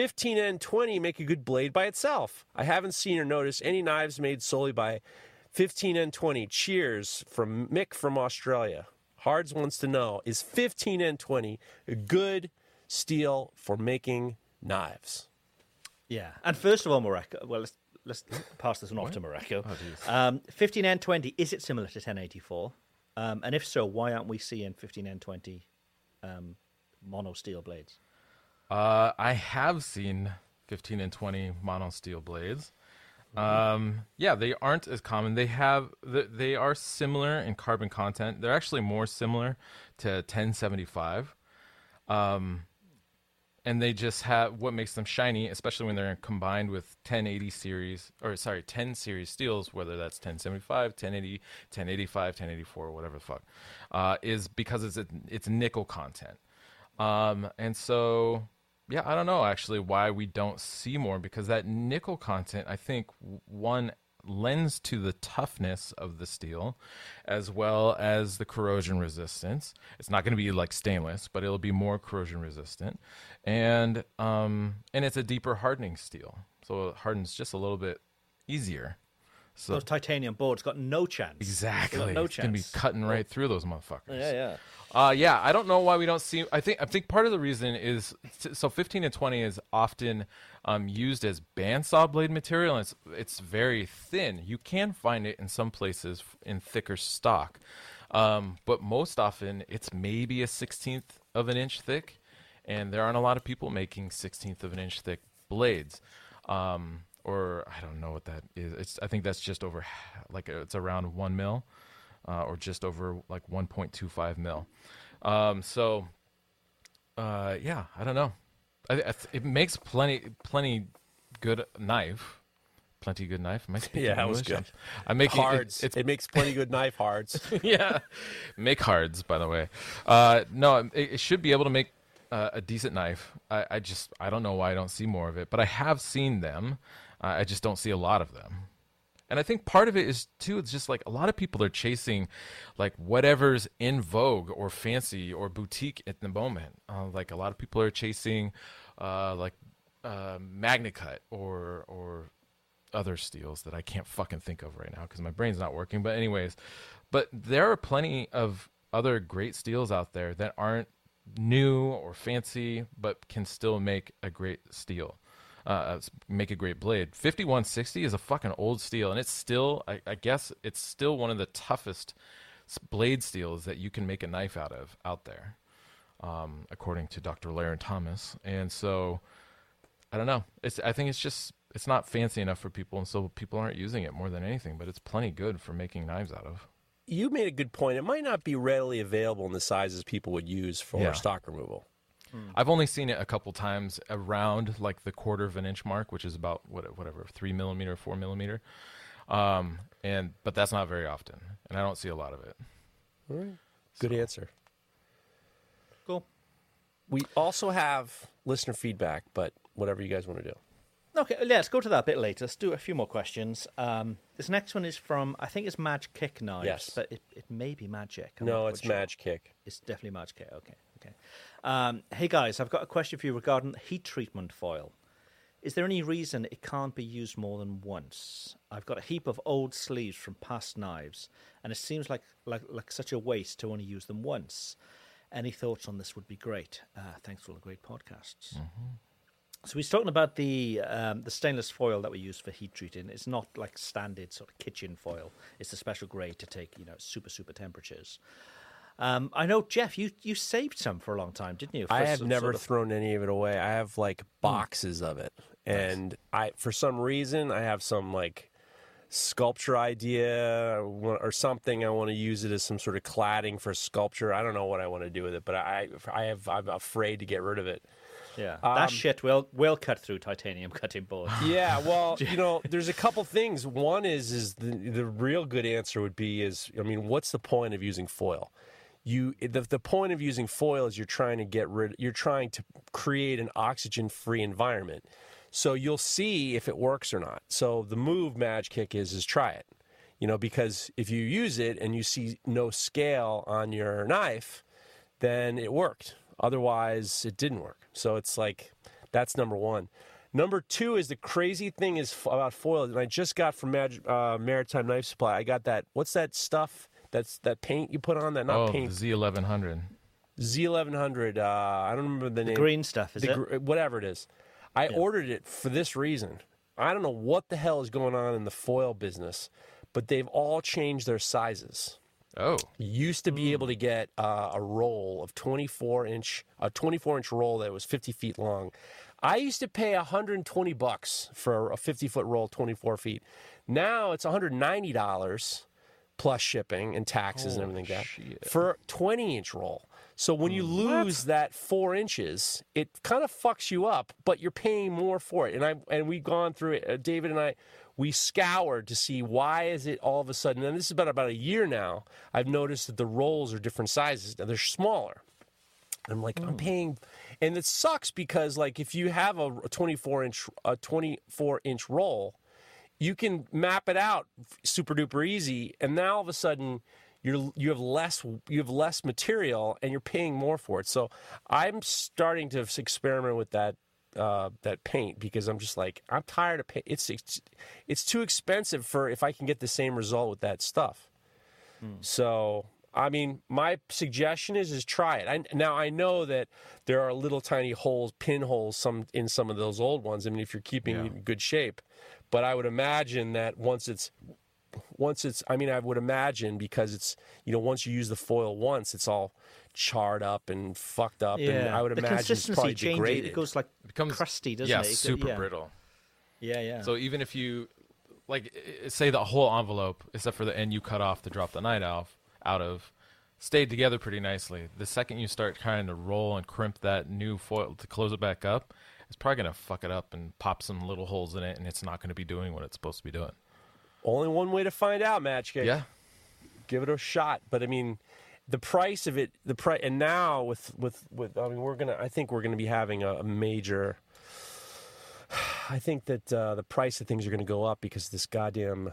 15N20 make a good blade by itself? I haven't seen or noticed any knives made solely by 15N20. Cheers from Mick from Australia. Hards wants to know, is 15N20 a good steel for making knives? Yeah. And first of all, Mareko, well, let's pass this one off to Mareko. 15N20, is it similar to 1084? And if so, why aren't we seeing 15N20 mono steel blades? I have seen 15N20 mono steel blades. They aren't as common. They are similar in carbon content. They're actually more similar to 1075. And they just have what makes them shiny, especially when they're combined with 10 series steels, whether that's 1075, 1080, 1085, 1084, whatever the fuck, is because it's nickel content. And so, I don't know actually why we don't see more, because that nickel content, I think, one, lends to the toughness of the steel as well as the corrosion resistance. It's not going to be like stainless, but it'll be more corrosion resistant, and it's a deeper hardening steel, so it hardens just a little bit easier. So those titanium boards got no chance. Exactly. No it's going to be cutting right through those motherfuckers. Yeah. I don't know why we don't see. I think part of the reason is 15N20 is often used as bandsaw blade material, and it's very thin. You can find it in some places in thicker stock, but most often it's maybe a 1/16 of an inch thick, and there aren't a lot of people making 1/16 of an inch thick blades. Or I don't know what that is. I think that's just over, it's around 1 mil. Or just over 1.25 mil. I don't know. It makes plenty good knife. Plenty good knife. Am I speaking that English? was good. I'm making Hards. It makes plenty good knife, Hards. Yeah, make Hards, by the way. No, it should be able to make a decent knife. I don't know why I don't see more of it, but I have seen them. I just don't see a lot of them. And I think part of it is, too, it's just a lot of people are chasing whatever's in vogue or fancy or boutique at the moment. A lot of people are chasing MagnaCut or other steels that I can't fucking think of right now because my brain's not working. But anyways, there are plenty of other great steels out there that aren't new or fancy but can still make a great steel. Make a great blade. 5160 is a fucking old steel, and it's still, I guess, it's still one of the toughest blade steels that you can make a knife out there. according to Dr. Laren Thomas. And so, I don't know. I think it's not fancy enough for people, and so people aren't using it more than anything, but it's plenty good for making knives out of. You made a good point. It might not be readily available in the sizes people would use for stock removal. I've only seen it a couple times around like the 1/4 inch mark, which is about whatever 3 millimeter, 4 millimeter, but that's not very often, and I don't see a lot of it. All right. Good answer. Cool. We also have listener feedback, but whatever you guys want to do. Okay, let's go to that a bit later. Let's do a few more questions. This next one is from, I think it's Madge Kick Knives, Yes. but it may be Magic. No, it's Madge Kick. It's definitely Madge Kick. Okay. Hey guys, I've got a question for you regarding heat treatment foil. Is there any reason it can't be used more than once? I've got a heap of old sleeves from past knives, and it seems like such a waste to only use them once. Any thoughts on this would be great. Thanks for all the great podcasts. Mm-hmm. So he's talking about the stainless foil that we use for heat treating. It's not like standard sort of kitchen foil. It's a special grade to take, super temperatures. I know, Jeff, you saved some for a long time, didn't you? I have never thrown any of it away. I have like boxes of it, and for some reason I have some like sculpture idea or something. I want to use it as some sort of cladding for sculpture. I don't know what I want to do with it, but I'm afraid to get rid of it. Yeah, that shit will cut through titanium cutting boards. Yeah, well, there's a couple things. One is the real good answer would be what's the point of using foil? The point of using foil is you're trying to create an oxygen-free environment. So you'll see if it works or not. So the move, Madge Kick, is try it. Because if you use it and you see no scale on your knife, then it worked. Otherwise, it didn't work. So it's like, that's number one. Number two is the crazy thing is about foil, and I just got from Maritime Knife Supply. I got that, what's that stuff? That's that paint you put on that, not paint. The Z1100. Z1100, I don't remember the name. The green stuff, is it? Whatever it is. I ordered it for this reason. I don't know what the hell is going on in the foil business, but they've all changed their sizes. Oh. You used to be able to get a roll of 24-inch roll that was 50 feet long. I used to pay $120 for a 50-foot roll, 24 feet. Now it's $190 plus shipping and taxes and everything like that for a 20-inch roll. So when you lose that 4 inches, it kind of fucks you up, but you're paying more for it. And we've gone through it. David and I, we scoured to see why is it all of a sudden, and this is about a year now, I've noticed that the rolls are different sizes. Now, they're smaller. I'm like, I'm paying, and it sucks because like if you have a 24-inch roll, you can map it out super duper easy, and now all of a sudden you have less material and you're paying more for it. So I'm starting to experiment with that paint because I'm just like, I'm tired of paint. It's too expensive for if I can get the same result with that stuff. So I mean, my suggestion is try it. Now I know that there are little tiny holes, pinholes, in some of those old ones. I mean, if you're keeping it in good shape, but I would imagine that once it's, I would imagine because it's, once you use the foil once, it's all charred up and fucked up, and I would imagine it's probably degraded. It goes like becomes crusty, doesn't it? Super brittle. Yeah. So even if you, like, say the whole envelope, except for the end you cut off to drop the knife out of, stayed together pretty nicely. The second you start trying to roll and crimp that new foil to close it back up, it's probably going to fuck it up and pop some little holes in it, and it's not going to be doing what it's supposed to be doing. Only one way to find out, Match Kick. Yeah. Give it a shot. But I mean, the price of it, and now with I mean, I think we're going to be having a major, I think that the price of things are going to go up because this goddamn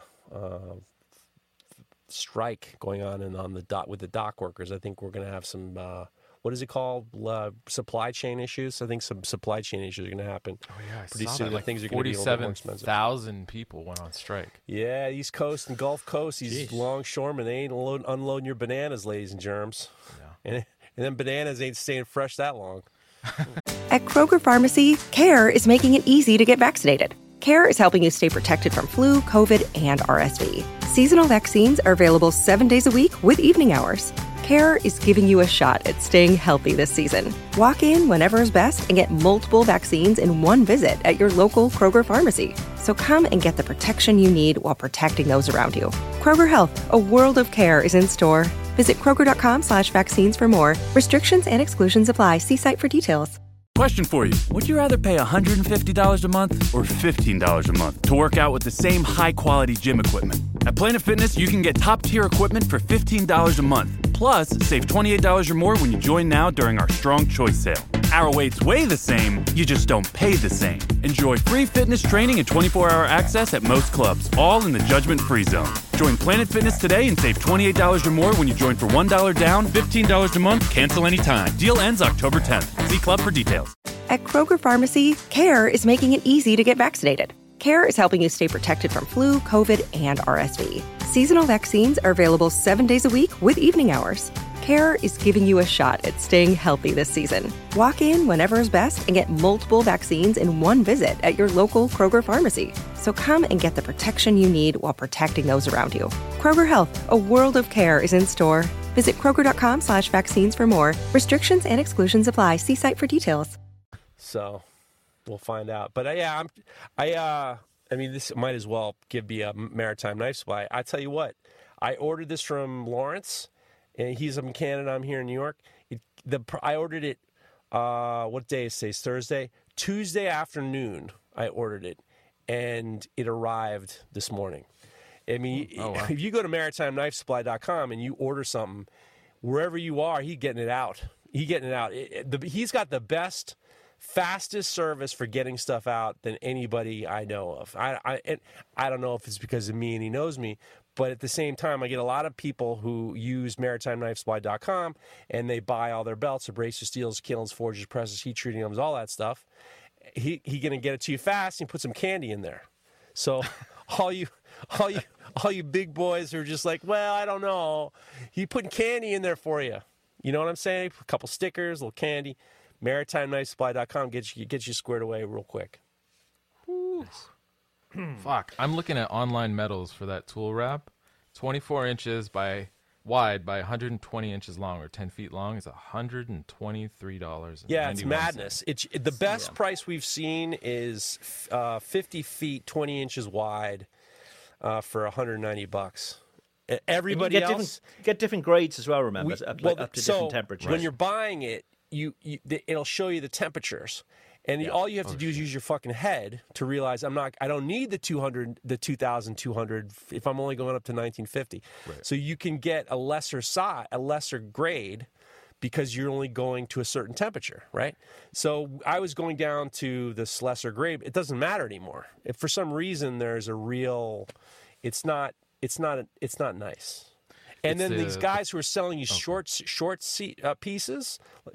strike going on with the dock workers. I think we're going to have some, what is it called? Supply chain issues. I think some supply chain issues are going to happen. Oh yeah, pretty saw soon. that. Like things are going to be a little more expensive. 47,000 people went on strike. Yeah, East Coast and Gulf Coast. These longshoremen, they ain't unloading your bananas, ladies and germs. Yeah. And then bananas ain't staying fresh that long. At Kroger Pharmacy, CARE is making it easy to get vaccinated. CARE is helping you stay protected from flu, COVID, and RSV. Seasonal vaccines are available 7 days a week with evening hours. CARE is giving you a shot at staying healthy this season. Walk in whenever is best and get multiple vaccines in one visit at your local Kroger pharmacy. So come and get the protection you need while protecting those around you. Kroger Health, a world of care is in store. Visit Kroger.com/vaccines for more. Restrictions and exclusions apply. See site for details. Question for you. Would you rather pay $150 a month or $15 a month to work out with the same high-quality gym equipment? At Planet Fitness, you can get top-tier equipment for $15 a month. Plus, save $28 or more when you join now during our Strong Choice sale. Our weights weigh the same, you just don't pay the same. Enjoy free fitness training and 24-hour access at most clubs, all in the judgment-free zone. Join Planet Fitness today and save $28 or more when you join for $1 down, $15 a month, cancel anytime. Deal ends October 10th. See club for details. At Kroger Pharmacy, CARE is making it easy to get vaccinated. CARE is helping you stay protected from flu, COVID, and RSV. Seasonal vaccines are available 7 days a week with evening hours. CARE is giving you a shot at staying healthy this season. Walk in whenever is best and get multiple vaccines in one visit at your local Kroger pharmacy. So come and get the protection you need while protecting those around you. Kroger Health, a world of care is in store. Visit Kroger.com/vaccines for more. Restrictions and exclusions apply. See site for details. So we'll find out. But I mean, this might as well be a Maritime Knife Supply. I tell you what, I ordered this from Lawrence, and he's in Canada. I'm here in New York. I ordered it. What day is today? Thursday. Tuesday afternoon, I ordered it, and it arrived this morning. I mean, wow. If you go to MaritimeKnifeSupply.com and you order something, wherever you are, he's getting it out. He's got the best, fastest service for getting stuff out than anybody I know of. I don't know if it's because of me and he knows me, but at the same time, I get a lot of people who use MaritimeKnifeSupply.com and they buy all their belts, abrasive steels, kilns, forges, presses, heat treating arms, all that stuff. He gonna get it to you fast and put some candy in there. So all you big boys who are just like, well, I don't know. He putting candy in there for you. You know what I'm saying? A couple stickers, a little candy. MaritimeKnifeSupply.com gets you squared away real quick. Fuck. I'm looking at online metals for that tool wrap. 24 inches wide by 120 inches long, or 10 feet long, is $123. Yeah, it's madness. It's the best price we've seen is 50 feet, 20 inches wide, for $190. Everybody else get different grades as well. Remember, up to different temperatures. When you're buying it, it'll show you the temperatures, and all you have to do is use your fucking head to realize I don't need the 2,200 if I'm only going up to 1950. Right. So you can get a lesser grade because you're only going to a certain temperature, right? So I was going down to this lesser grade. It doesn't matter anymore. If for some reason there's a real, it's not nice. And then these guys who are selling you short pieces,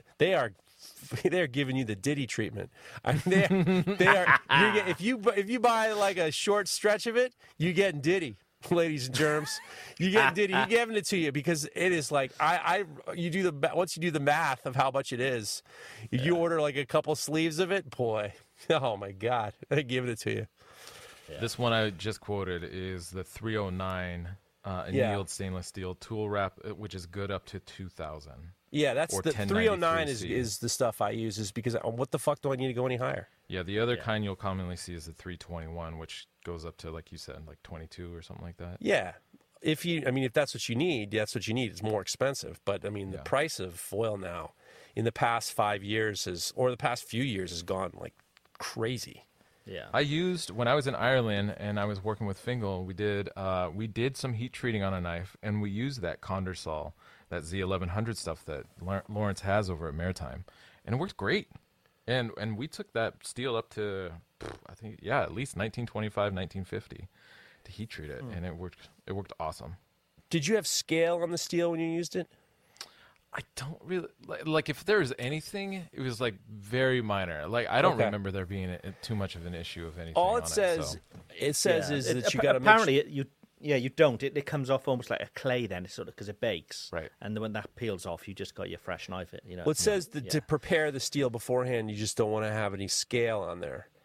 they're giving you the Diddy treatment. I mean, they are. If you buy like a short stretch of it, you getting Diddy, ladies and germs. You getting Diddy. You giving it to you because it is like once you do the math of how much it is, if you order like a couple sleeves of it, boy, oh my God, they're giving it to you. Yeah. This one I just quoted is the 309 annealed stainless steel tool wrap, which is good up to 2,000. Yeah, that's the 309 is the stuff I use, is because what the fuck do I need to go any higher? Yeah, the other kind you'll commonly see is the 321, which goes up to, like you said, like 22 or something like that. Yeah. If that's what you need, that's what you need. It's more expensive. But I mean, the price of foil now in the past 5 years or the past few years has gone like crazy. Yeah, I used when I was in Ireland and I was working with Fingal. We did some heat treating on a knife, and we used that Condorsol, that Z1100 stuff that Lawrence has over at Maritime, and it worked great. And we took that steel up to I think at least 1925, 1950 to heat treat it, and it worked awesome. Did you have scale on the steel when you used it? I don't really like if there's anything, it was like very minor. Like I don't remember there being too much of an issue of anything. All it says is that you got to apparently you don't. It comes off almost like a clay then, sort of, because it bakes. Right. And then when that peels off, you just got your fresh knife. Well, it says to prepare the steel beforehand. You just don't want to have any scale on there.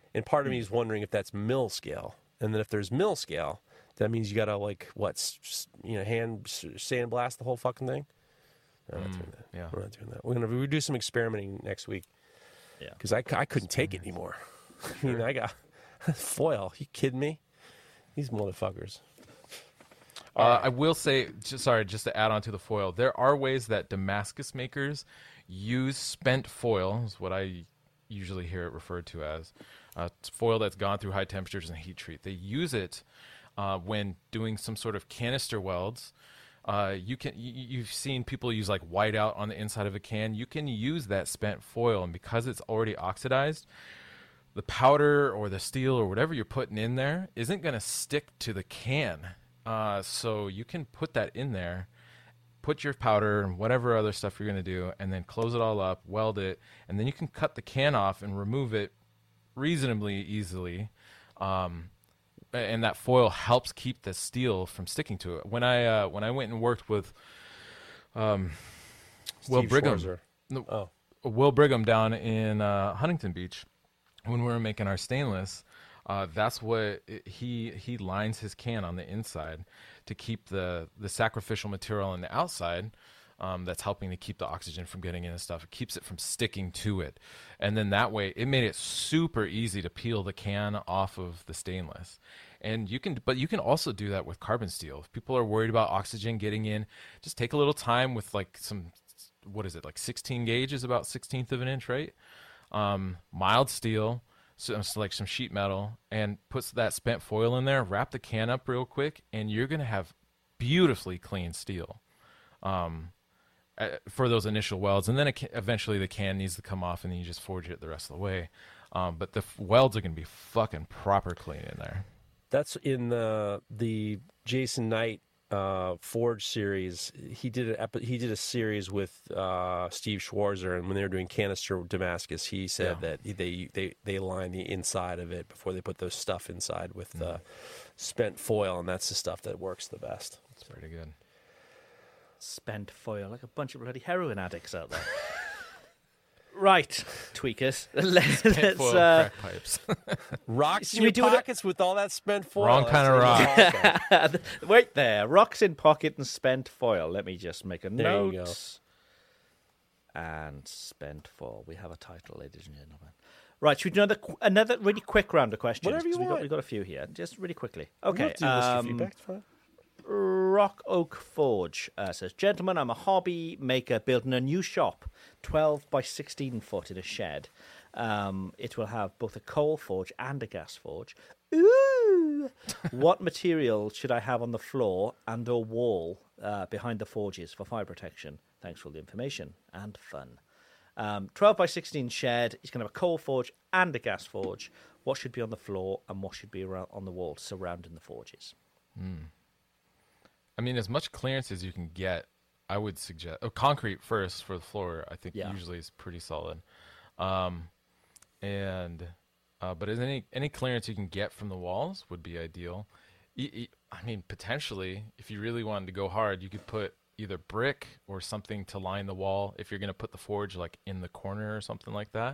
And part of me is wondering if that's mill scale. And then if there's mill scale, that means you got to, like, hand sandblast the whole fucking thing? We're not doing that. Yeah. We're not doing that. We're going to do some experimenting next week. Yeah. Because I couldn't take it anymore. I mean, I got foil. You kidding me? These motherfuckers. I will say, just to add on to the foil, there are ways that Damascus makers use spent foil, is what I usually hear it referred to as. It's foil that's gone through high temperatures and heat treat. They use it when doing some sort of canister welds. You've seen people use like whiteout on the inside of a can. You can use that spent foil, and because it's already oxidized, the powder or the steel or whatever you're putting in there isn't going to stick to the can. So you can put that in there, put your powder and whatever other stuff you're going to do, and then close it all up, weld it, and then you can cut the can off and remove it reasonably easily. And that foil helps keep the steel from sticking to it. When I went and worked with Will Brigham, Will Brigham down in Huntington Beach, when we were making our stainless, that's what he lines his can on the inside to keep the sacrificial material on the outside. That's helping to keep the oxygen from getting in and stuff. It keeps it from sticking to it. And then that way, it made it super easy to peel the can off of the stainless. And you can also do that with carbon steel. If people are worried about oxygen getting in, just take a little time with like some, 16 gauge is about 1/16 of an inch, right? Mild steel, so like some sheet metal, and puts that spent foil in there, wrap the can up real quick, and you're going to have beautifully clean steel. For those initial welds, and then eventually the can needs to come off, and then you just forge it the rest of the way. But the welds are going to be fucking proper clean in there. That's in the Jason Knight Forge series. He did a series with Steve Schwarzer, and when they were doing canister Damascus, he said that they line the inside of it before they put those stuff inside with spent foil, and that's the stuff that works the best. It's pretty good. Spent foil, like a bunch of bloody heroin addicts out there. Right, tweakers. Let's crack pipes. Rocks in your pockets with all that spent foil. Wrong kind of rock. Wait there. Rocks in pocket and spent foil. Let me just make a note. You go. And spent foil. We have a title, ladies and gentlemen. Right, should we do another really quick round of questions? Whatever you want. We've got a few here. Just really quickly. Okay. We'll do listener feedback. It's fine. Rock Oak Forge says, gentlemen, I'm a hobby maker building a new shop, 12 by 16 foot in a shed. It will have both a coal forge and a gas forge. Ooh! What material should I have on the floor and or wall behind the forges for fire protection? Thanks for all the information and fun. 12 by 16 shed. He's going to have a coal forge and a gas forge. What should be on the floor and what should be around on the wall surrounding the forges? I mean, as much clearance as you can get, I would suggest concrete first for the floor. I think usually is pretty solid, but as any clearance you can get from the walls would be ideal. I mean, potentially, if you really wanted to go hard, you could put either brick or something to line the wall if you're going to put the forge like in the corner or something like that.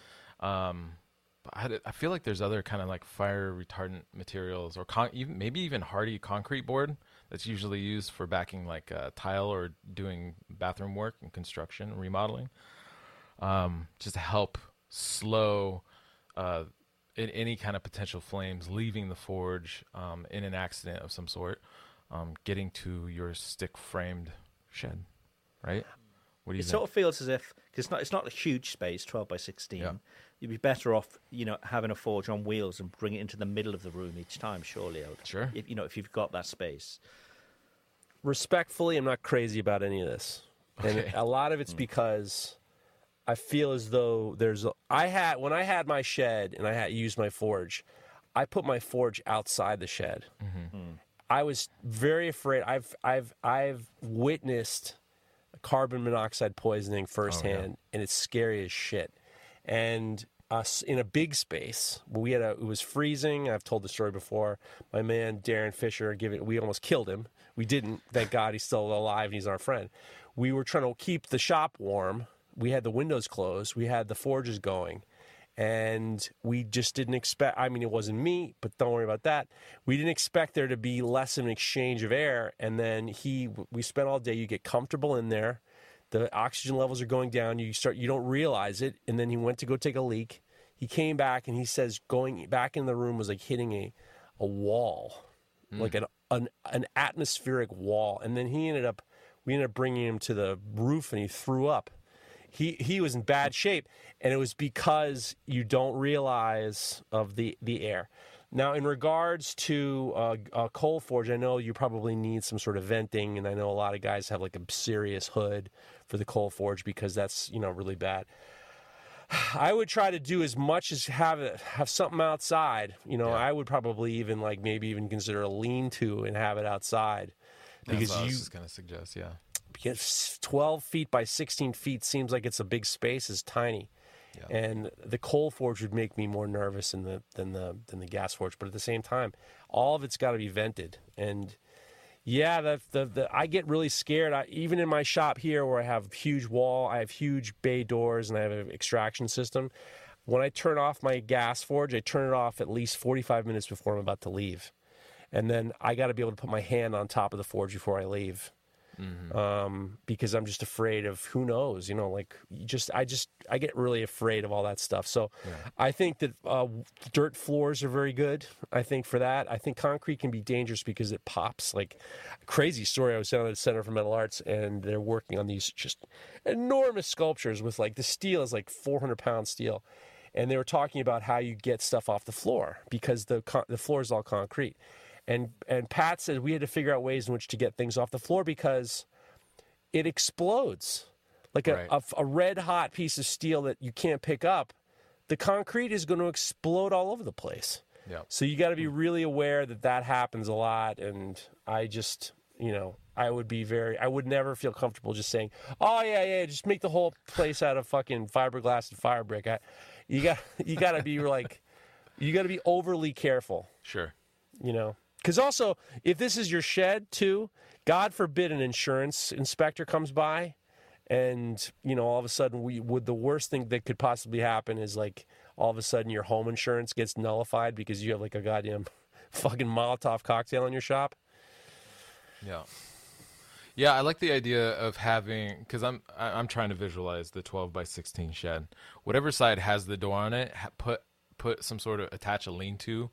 But I feel like there's other kind of like fire retardant materials or maybe even hardy concrete board that's usually used for backing like tile or doing bathroom work and construction, remodeling, just to help slow any kind of potential flames leaving the forge in an accident of some sort, getting to your stick-framed shed, right? What do you think? It sort of feels as if, because it's not a huge space, 12 by 16, you'd be better off, having a forge on wheels and bring it into the middle of the room each time, surely. Sure. If you've got that space. Respectfully, I'm not crazy about any of this. Okay. And a lot of it's because I feel as though when I had my shed and I used my forge, I put my forge outside the shed. Mm-hmm. I was very afraid. I've witnessed carbon monoxide poisoning firsthand, and it's scary as shit. And us in a big space, it was freezing. I've told the story before. My man Darren Fisher, we almost killed him. We didn't. Thank God he's still alive and he's our friend. We were trying to keep the shop warm. We had the windows closed. We had the forges going. And we just didn't expect, I mean, it wasn't me, but don't worry about that. We didn't expect there to be less of an exchange of air. And then we spent all day, you get comfortable in there. The oxygen levels are going down. You don't realize it. And then he went to go take a leak. He came back and he says going back in the room was like hitting a wall, like an atmospheric wall. And then we ended up bringing him to the roof and he threw up. He was in bad shape, and it was because you don't realize of the air. Now, in regards to a coal forge, I know you probably need some sort of venting, and I know a lot of guys have like a serious hood for the coal forge because that's, really bad. I would try to do as much as have something outside. I would probably even maybe even consider a lean-to and have it outside. Because I was just going to suggest, yeah. Because 12 feet by 16 feet seems like it's a big space. It's tiny. Yeah. And the coal forge would make me more nervous than the gas forge. But at the same time, all of it's got to be vented. And yeah, I get really scared. Even in my shop here where I have huge wall, I have huge bay doors, and I have an extraction system. When I turn off my gas forge, I turn it off at least 45 minutes before I'm about to leave. And then I got to be able to put my hand on top of the forge before I leave. Because I'm just afraid of who knows, I get really afraid of all that stuff. So I think that dirt floors are very good. I think for that, I think concrete can be dangerous because it pops. Like, crazy story. I was down at the Center for Metal Arts, and they're working on these just enormous sculptures with the steel is 400-pound steel. And they were talking about how you get stuff off the floor because the floor is all concrete. And Pat said we had to figure out ways in which to get things off the floor because it explodes. Like a red-hot piece of steel that you can't pick up, the concrete is going to explode all over the place. Yeah. So you got to be really aware that happens a lot. And I just, I would never feel comfortable just saying, oh, yeah, just make the whole place out of fucking fiberglass and fire brick. You got to be you got to be overly careful. Sure. Because also, if this is your shed, too, God forbid an insurance inspector comes by and, all of a sudden, the worst thing that could possibly happen is, all of a sudden your home insurance gets nullified because you have, a goddamn fucking Molotov cocktail in your shop. Yeah. Yeah, I like the idea of having, because I'm trying to visualize the 12 by 16 shed. Whatever side has the door on it, put some sort of, attach a lean-to,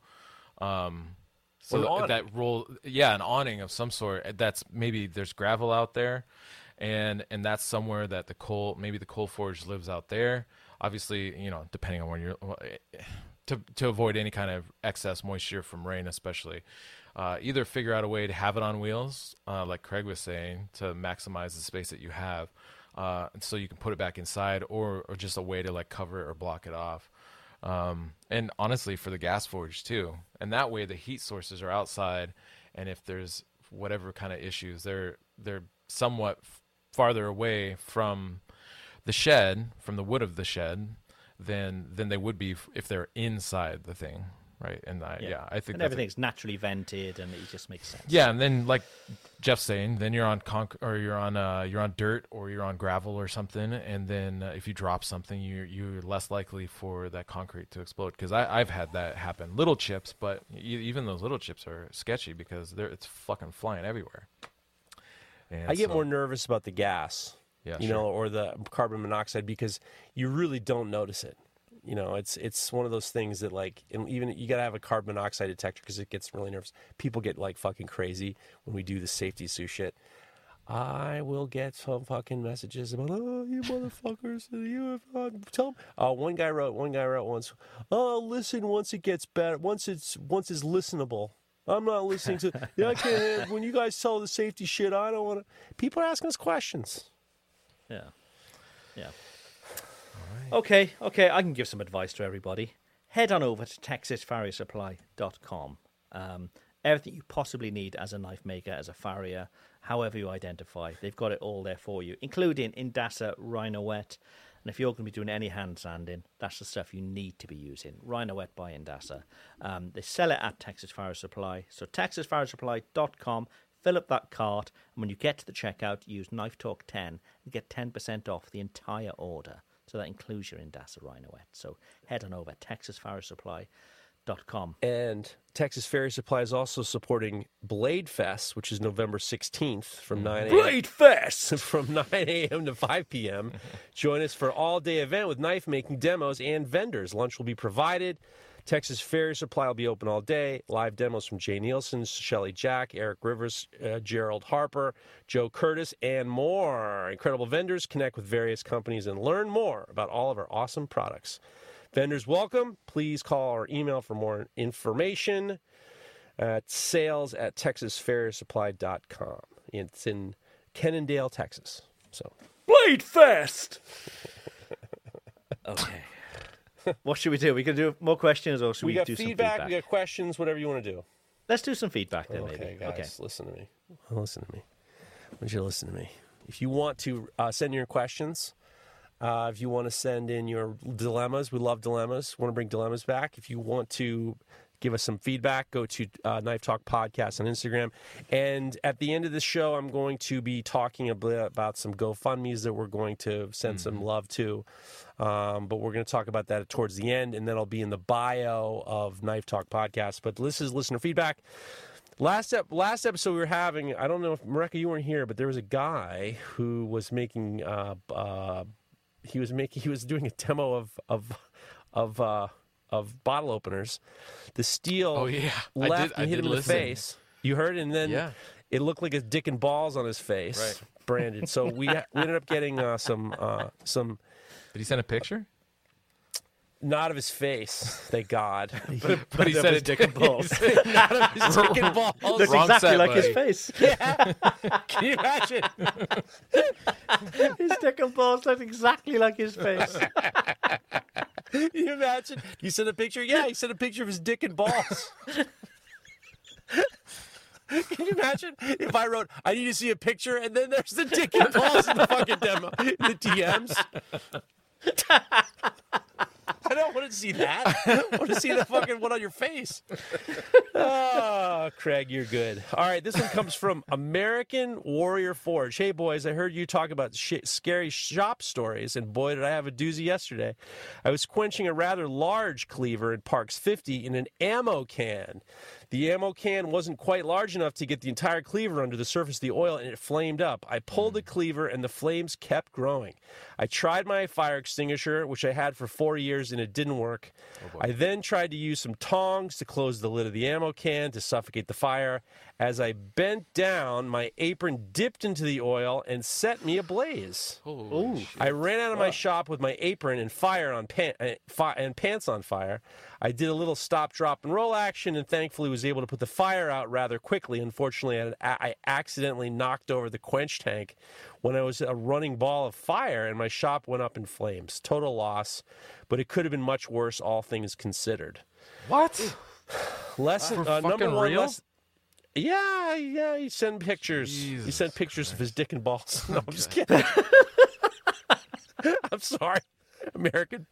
so that roll, an awning of some sort. That's maybe there's gravel out there, and that's somewhere that the coal forge lives out there. Obviously, depending on where you're, to avoid any kind of excess moisture from rain, especially. Either figure out a way to have it on wheels, like Craig was saying, to maximize the space that you have, so you can put it back inside, or just a way to cover it or block it off. And honestly, for the gas forge too. And that way the heat sources are outside, and if there's whatever kind of issues, they're somewhat farther away from the shed, from the wood of the shed, than they would be if they're inside the thing. Right, and I think everything's naturally vented, and it just makes sense. Yeah, and then like Jeff's saying, then you're on you're on dirt, or you're on gravel or something, and then if you drop something, you're less likely for that concrete to explode. Because I've had that happen. Little chips, but even those little chips are sketchy because it's fucking flying everywhere. And I get more nervous about the gas, or the carbon monoxide, because you really don't notice it. It's one of those things that even you got to have a carbon monoxide detector because it gets really nervous. People get fucking crazy when we do the safety suit shit. I will get some fucking messages about, oh, you motherfuckers, you tell them. One guy wrote once, oh, listen once it gets better, once it's listenable. I'm not listening to. I can't. When you guys tell the safety shit, I don't want to. People are asking us questions. Yeah. Okay, I can give some advice to everybody. Head on over to TexasFarrierSupply.com. Everything you possibly need as a knife maker, as a farrier, however you identify, they've got it all there for you, including Indasa Rhino-Wet. And if you're going to be doing any hand sanding, that's the stuff you need to be using. Rhino-Wet by Indasa. They sell it at Texas Farrier Supply. So TexasFarrierSupply.com. Fill up that cart, and when you get to the checkout, use Knife Talk 10 and get 10% off the entire order. So that includes your Indasa Rhino-Wet. So head on over, TexasFireSupply.com. And Texas Ferry Supply is also supporting Blade Fest, which is November 16th from 9 a.m. Blade Fest! From 9 a.m. to 5 p.m. Join us for an all-day event with knife-making demos and vendors. Lunch will be provided. Texas Ferry Supply will be open all day. Live demos from Jay Nielsen, Shelly Jack, Eric Rivers, Gerald Harper, Joe Curtis, and more. Incredible vendors. Connect with various companies and learn more about all of our awesome products. Vendors welcome. Please call or email for more information at sales@texasferrysupply.com. It's in Kennendale, Texas. So Blade Fest! Okay. What should we do? We can do more questions, or should we got do some feedback, feedback? we got questions, whatever you want to do. Let's do some feedback then, Okay, maybe. guys, listen to me. Listen to me. I want you to listen to me. If you want to send your questions, if you want to send in your dilemmas, we love dilemmas. Want to bring dilemmas back. If you want to give us some feedback, go to Knife Talk Podcast on Instagram. And at the end of the show, I'm going to be talking a bit about some GoFundMes that we're going to send some love to. But we're going to talk about that towards the end, and then I'll be in the bio of Knife Talk Podcast. But this is listener feedback. Last episode we were having, I don't know if, Mareka, you weren't here, but there was a guy who was making, he was doing a demo of bottle openers. The steel left and hit him in the face. You heard it, and then it looked like his dick and balls on his face, branded. So we ended up getting some. Did he send a picture? Not of his face, thank God. But he said it dick and balls. Not of his dick and balls. Looks exactly like his face. Yeah. Can you imagine? His dick and balls look exactly like his face. Can you imagine? You sent a picture? Yeah, he sent a picture of his dick and balls. Can you imagine if I wrote, I need to see a picture, and then there's the dick and balls in the fucking demo, in the DMs? I don't want to see that. I want to see the fucking one on your face. Oh, Craig, you're good. All right, this one comes from American Warrior Forge. Hey, boys, I heard you talk about scary shop stories, and boy, did I have a doozy yesterday. I was quenching a rather large cleaver in Parks 50 in an ammo can. The ammo can wasn't quite large enough to get the entire cleaver under the surface of the oil, and it flamed up. I pulled the cleaver, and the flames kept growing. I tried my fire extinguisher, which I had for 4 years, and it didn't work. I then tried to use some tongs to close the lid of the ammo can to suffocate the fire. As I bent down, my apron dipped into the oil and set me ablaze. I ran out of my shop with my apron and pants on fire. I did a little stop, drop, and roll action, and thankfully was able to put the fire out rather quickly. Unfortunately, I accidentally knocked over the quench tank when I was a running ball of fire, and my shop went up in flames. Total loss, but it could have been much worse, all things considered. What? Lesson number one. Yeah, he sent pictures. Jesus he sent pictures Christ. of his dick and balls. No, I'm just kidding. I'm sorry. American.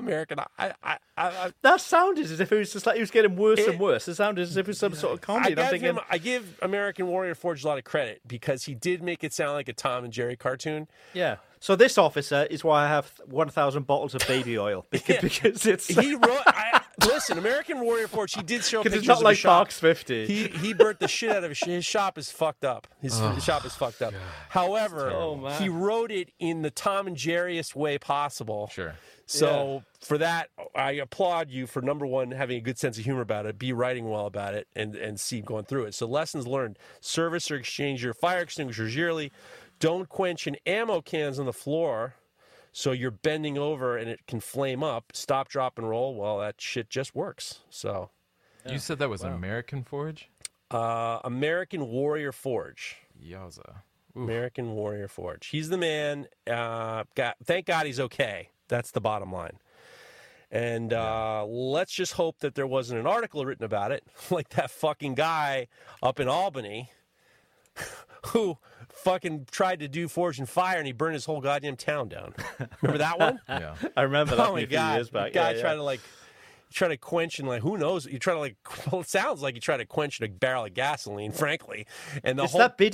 That sounded as if it was just like he was getting worse and worse. It sounded as if it was some sort of comedy. I give American Warrior Forge a lot of credit because he did make it sound like a Tom and Jerry cartoon. Yeah. So this officer is why I have 1,000 bottles of baby oil because it's He wrote. Listen, American Warrior Forge. He did show pictures it's not of like his shop. Parks 50. He burnt the shit out of his shop is fucked up. His shop is fucked up. However, he wrote it in the Tom and Jerry-est way possible. Sure. So for that, I applaud you for, number one, having a good sense of humor about it, writing well about it, and see going through it. So lessons learned: service or exchange your fire extinguishers yearly. Don't quench in ammo cans on the floor, so you're bending over and it can flame up. Stop, drop, and roll. Well, that shit just works. So You said that was American Forge? American Warrior Forge. Yowza. American Warrior Forge. He's the man. Thank God he's okay. That's the bottom line. And let's just hope that there wasn't an article written about it, like that fucking guy up in Albany who fucking tried to do Forge and Fire, and he burned his whole goddamn town down. Remember that one? Yeah. I remember that Oh a my few God. years back. The guy Yeah, tried to try to quench and who knows? You try to well, it sounds like you try to quench in a barrel of gasoline, frankly. And the It's whole that Biddy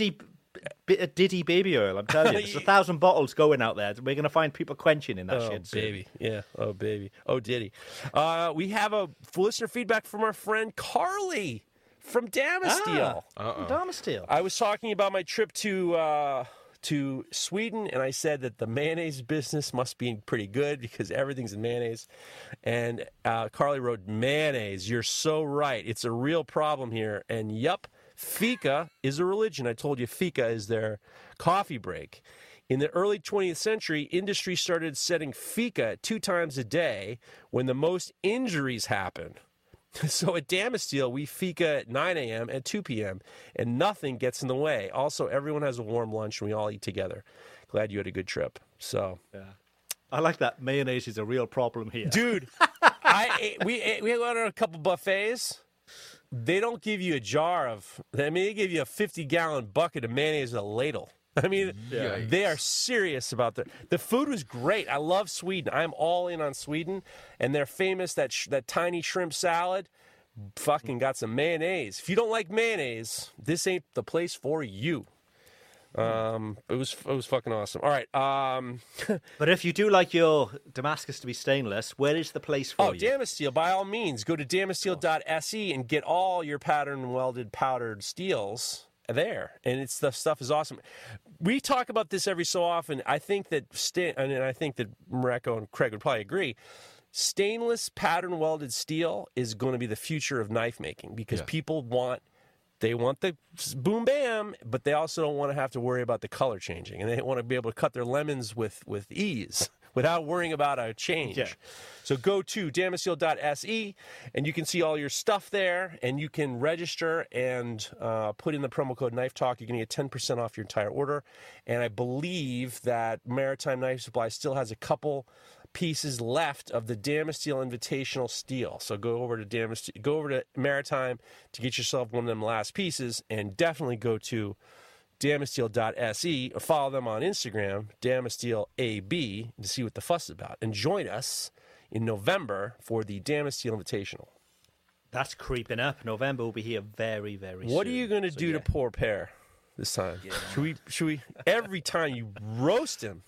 bit of Diddy baby oil. I'm telling you, there's 1,000 bottles going out there. We're going to find people quenching in that shit. Baby. Yeah. Oh, baby. Oh, Diddy. We have a listener feedback from our friend Carly from Damasteel. Damasteel. I was talking about my trip to Sweden, and I said that the mayonnaise business must be pretty good because everything's in mayonnaise. And Carly wrote, mayonnaise, you're so right. It's a real problem here. And yup, fika is a religion. I told you fika is their coffee break. In the early 20th century, industry started setting fika 2 times a day when the most injuries happened. So at Damasteel, we fika at 9 a.m. and 2 p.m., and nothing gets in the way. Also, everyone has a warm lunch, and we all eat together. Glad you had a good trip. So, yeah. I like that. Mayonnaise is a real problem here. Dude, we went on a couple buffets. They don't give you a jar of, they give you a 50-gallon bucket of mayonnaise with a ladle. I mean, they are serious about the food was great. I love Sweden. I'm all in on Sweden, and they're famous that tiny shrimp salad. Fucking got some mayonnaise. If you don't like mayonnaise, this ain't the place for you. It was fucking awesome. All right. But if you do like your Damascus to be stainless, where is the place for you? Damasteel. By all means, go to damasteel.se and get all your pattern welded powdered steels there, and the stuff is awesome. We talk about this every so often. I think that I think that Mareko and Craig would probably agree. Stainless pattern welded steel is going to be the future of knife making because people want the boom bam, but they also don't want to have to worry about the color changing, and they want to be able to cut their lemons with ease without worrying about a change. Yeah. So go to damasteel.se, and you can see all your stuff there, and you can register and put in the promo code Knife Talk. You're going to get 10% off your entire order. And I believe that Maritime Knife Supply still has a couple pieces left of the Damasteel Invitational Steel. So go over to Maritime to get yourself one of them last pieces, and definitely go to damasteel.se or follow them on Instagram, DamasteelAB, to see what the fuss is about. And join us in November for the Damasteel Invitational. That's creeping up. November will be here very, very soon. What are you going to do to poor Pear this time? Yeah. Should we? Every time you roast him.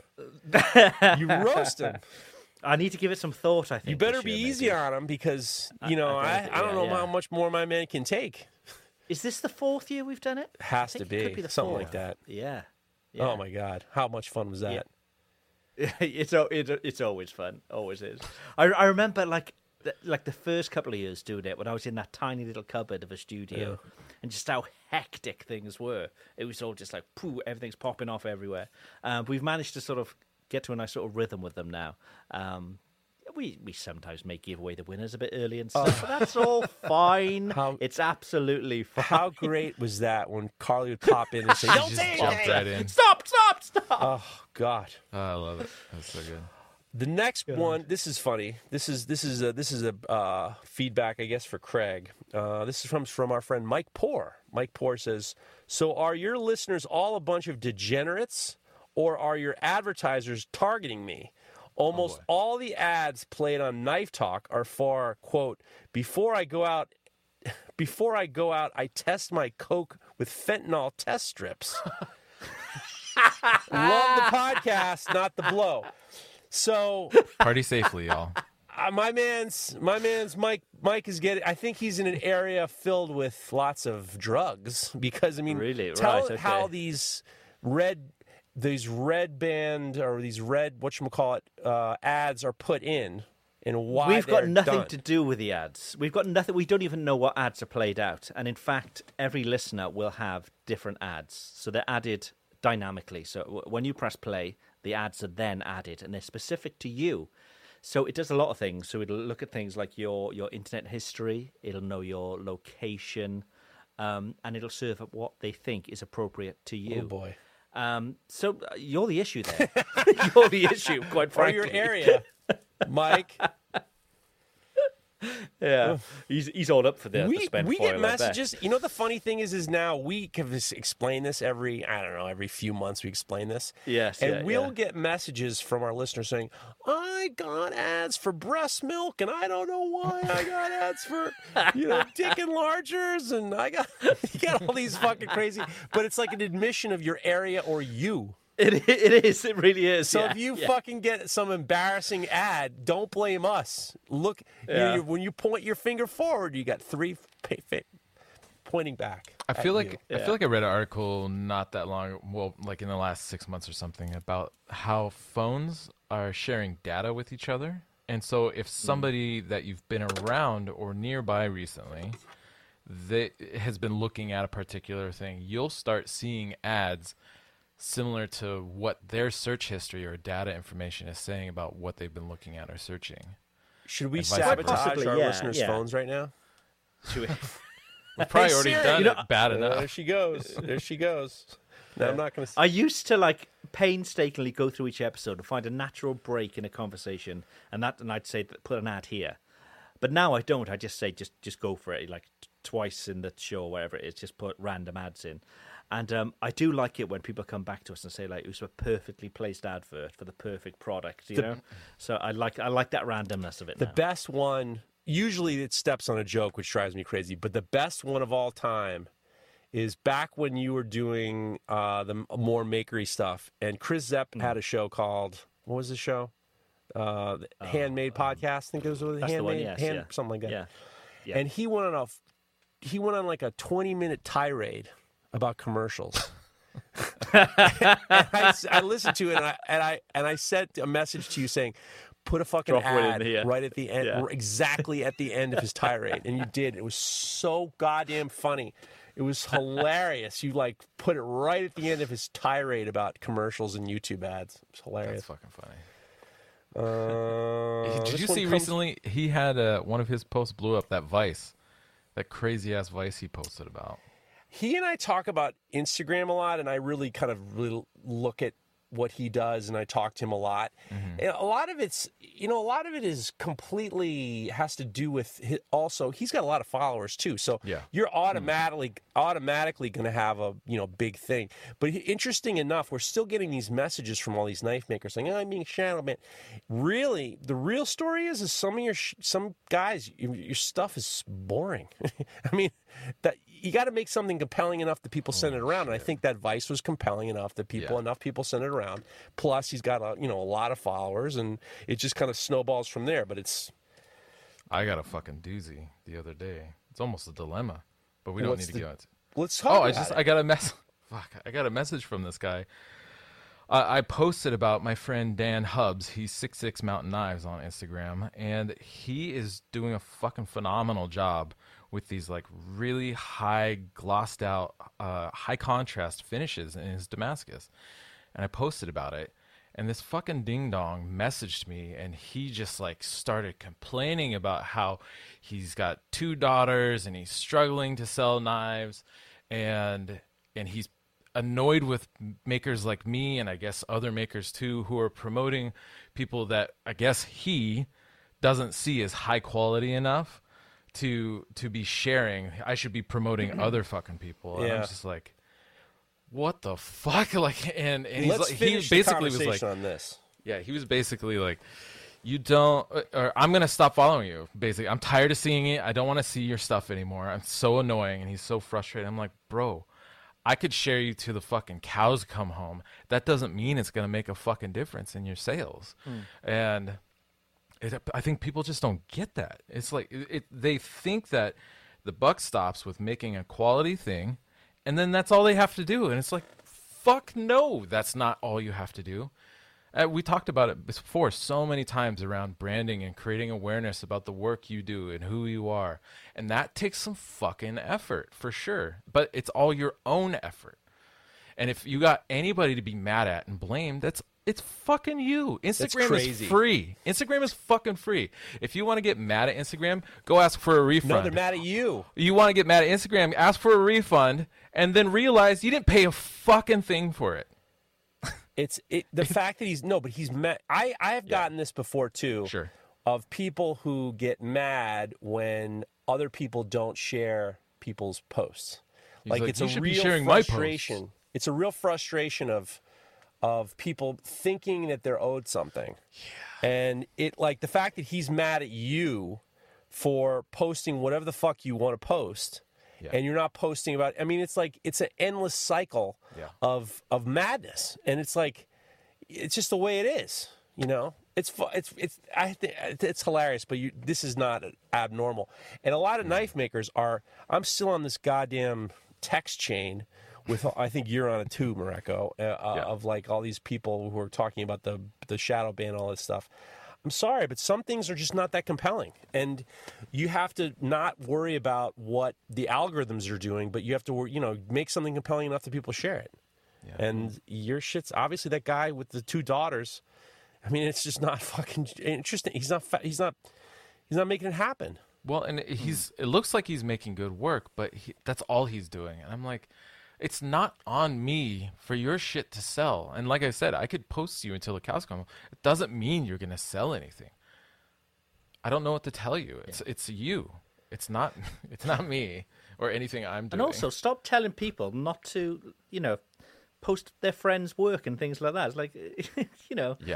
I need to give it some thought, I think. You better be easy on him because, I don't know how much more my man can take. Is this the 4th year we've done it? Has to be. Something like that. Yeah. Oh, my God. How much fun was that? Yeah. It's always fun. Always is. I remember, like the first couple of years doing it when I was in that tiny little cupboard of a studio and just how hectic things were. It was all just like, pooh, everything's popping off everywhere. We've managed to sort of get to a nice sort of rhythm with them now. We sometimes may give away the winners a bit early and stuff, but that's all fine. It's absolutely fine. How great was that when Carly would pop in and say, "Don't say jumped right in. Stop! Oh God, I love it. That's so good. The next one, this is funny. This is a feedback, I guess, for Craig. This is from our friend Mike Poor. Mike Poor says, "So are your listeners all a bunch of degenerates, or are your advertisers targeting me? Almost all the ads played on Knife Talk are for, quote, before I go out, I test my Coke with fentanyl test strips. Love the podcast, not the blow." So party safely, y'all. My man's Mike is getting. I think he's in an area filled with lots of drugs because really? Tell how these red band or these red whatchamacallit ads are put in and why we've got nothing done. To do with the ads. We've got nothing. We don't even know what ads are played out. And in fact, every listener will have different ads, so they're added dynamically. So when you press play, the ads are then added, and they're specific to you. So it does a lot of things. So it'll look at things like your internet history. It'll know your location, and it'll serve up what they think is appropriate to you. Oh boy. So you're the issue there. You're the issue, quite frankly. Or your area, Mike. Yeah, he's all up for the spend we foil, get I bet. messages. You know, the funny thing is now we can explain this every few months. We explain this. Yes, and we'll get messages from our listeners saying, "I got ads for breast milk, and I don't know why I got ads for dick enlargers, and I got you got all these fucking crazy." But it's like an admission of your area or you. It is. It really is. So if you fucking get some embarrassing ad, don't blame us. Look, when you point your finger forward, you got three pointing back. I feel like I read an article not that long, well, like in the last 6 months or something, about how phones are sharing data with each other. And so if somebody that you've been around or nearby recently that has been looking at a particular thing, you'll start seeing ads similar to what their search history or data information is saying about what they've been looking at or searching. Should we And vice sabotage versa. our listeners' phones right now? Should we? We've probably already done it bad enough. There she goes. There she goes. No, I'm not going to. I used to painstakingly go through each episode and find a natural break in a conversation, and I'd say put an ad here. But now I don't. I just say just go for it. Like twice in the show, or whatever it is, just put random ads in. And I do like it when people come back to us and say, like, it was a perfectly placed advert for the perfect product, you know? So I like that randomness of it. The best one, usually it steps on a joke, which drives me crazy, but the best one of all time is back when you were doing the more makery stuff. And Chris Zepp had a show called, what was the show? Handmade Podcast, I think it was Handmade, something like that. Yeah. And he went on like a 20-minute tirade about commercials. I listened to it and I sent a message to you saying, put a fucking ad right at the end, exactly at the end of his tirade, and you did. It was so goddamn funny. It was hilarious. You put it right at the end of his tirade about commercials and YouTube ads. It was hilarious. That's fucking funny. Did you see recently he had one of his posts blew up, that Vice, that crazy ass Vice he posted about. He and I talk about Instagram a lot, and I really look at what he does, and I talk to him a lot. Mm-hmm. And a lot of it is completely has to do with also he's got a lot of followers too. So you're automatically going to have a big thing. But interesting enough, we're still getting these messages from all these knife makers saying, "I'm being shadow banned." Really, the real story is some guys, your stuff is boring. I mean, that you got to make something compelling enough that people send it around. And I think that Vice was compelling enough that enough people sent it around. Plus, he's got a lot of followers, and it just kind of snowballs from there. But I got a fucking doozy the other day. It's almost a dilemma, but we don't need to go into. Let's talk. I got a message. Fuck! I got a message from this guy. I posted about my friend Dan Hubbs. He's 6'6" Mountain Knives on Instagram, and he is doing a fucking phenomenal job with these really high glossed out, high contrast finishes in his Damascus. And I posted about it, and this fucking ding dong messaged me, and he just started complaining about how he's got 2 daughters and he's struggling to sell knives, and he's annoyed with makers like me, and I guess other makers too, who are promoting people that I guess he doesn't see as high quality enough to be sharing. I should be promoting other fucking people. And I'm just like, what the fuck? And he basically was like on this. Yeah, he was basically like, you don't, or I'm gonna stop following you. Basically, I'm tired of seeing it. I don't want to see your stuff anymore. I'm so annoying, and he's so frustrated. I'm like, bro, I could share you to the fucking cows come home. That doesn't mean it's gonna make a fucking difference in your sales. And I think people just don't get that. It's like they think that the buck stops with making a quality thing, and then that's all they have to do. And it's like, fuck no, that's not all you have to do. We talked about it before so many times around branding and creating awareness about the work you do and who you are. And that takes some fucking effort, for sure. But it's all your own effort. And if you got anybody to be mad at and blame, it's fucking you. Instagram is free. Instagram is fucking free. If you want to get mad at Instagram, go ask for a refund. No, they're mad at you. You want to get mad at Instagram, ask for a refund, and then realize you didn't pay a fucking thing for it. The fact that he's mad. I have gotten this before too. Sure. of people who get mad when other people don't share people's posts. Like it's a real frustration. It's a real frustration of people thinking that they're owed something. Yeah. And it like the fact that he's mad at you for posting whatever the fuck you want to post. Yeah. And you're not posting about, I mean, it's like, it's an endless cycle of madness. And it's like, it's just the way it is, you know? It's I think it's hilarious, but this is not abnormal. And a lot of knife makers I'm still on this goddamn text chain with, I think you're on it too, Mareko, of like all these people who are talking about the shadow ban, all this stuff. I'm sorry, but some things are just not that compelling. And you have to not worry about what the algorithms are doing, but you have to, make something compelling enough that people share it. Yeah. And your shit's obviously that guy with the 2 daughters. I mean, it's just not fucking interesting. He's not making it happen. Well, and it looks like he's making good work, but that's all he's doing. And I'm like, it's not on me for your shit to sell. And like I said, I could post you until the cows come home. It doesn't mean you're going to sell anything. I don't know what to tell you. It's you. It's not me or anything I'm doing. And also, stop telling people not to, post their friends' work and things like that. It's like, Yeah.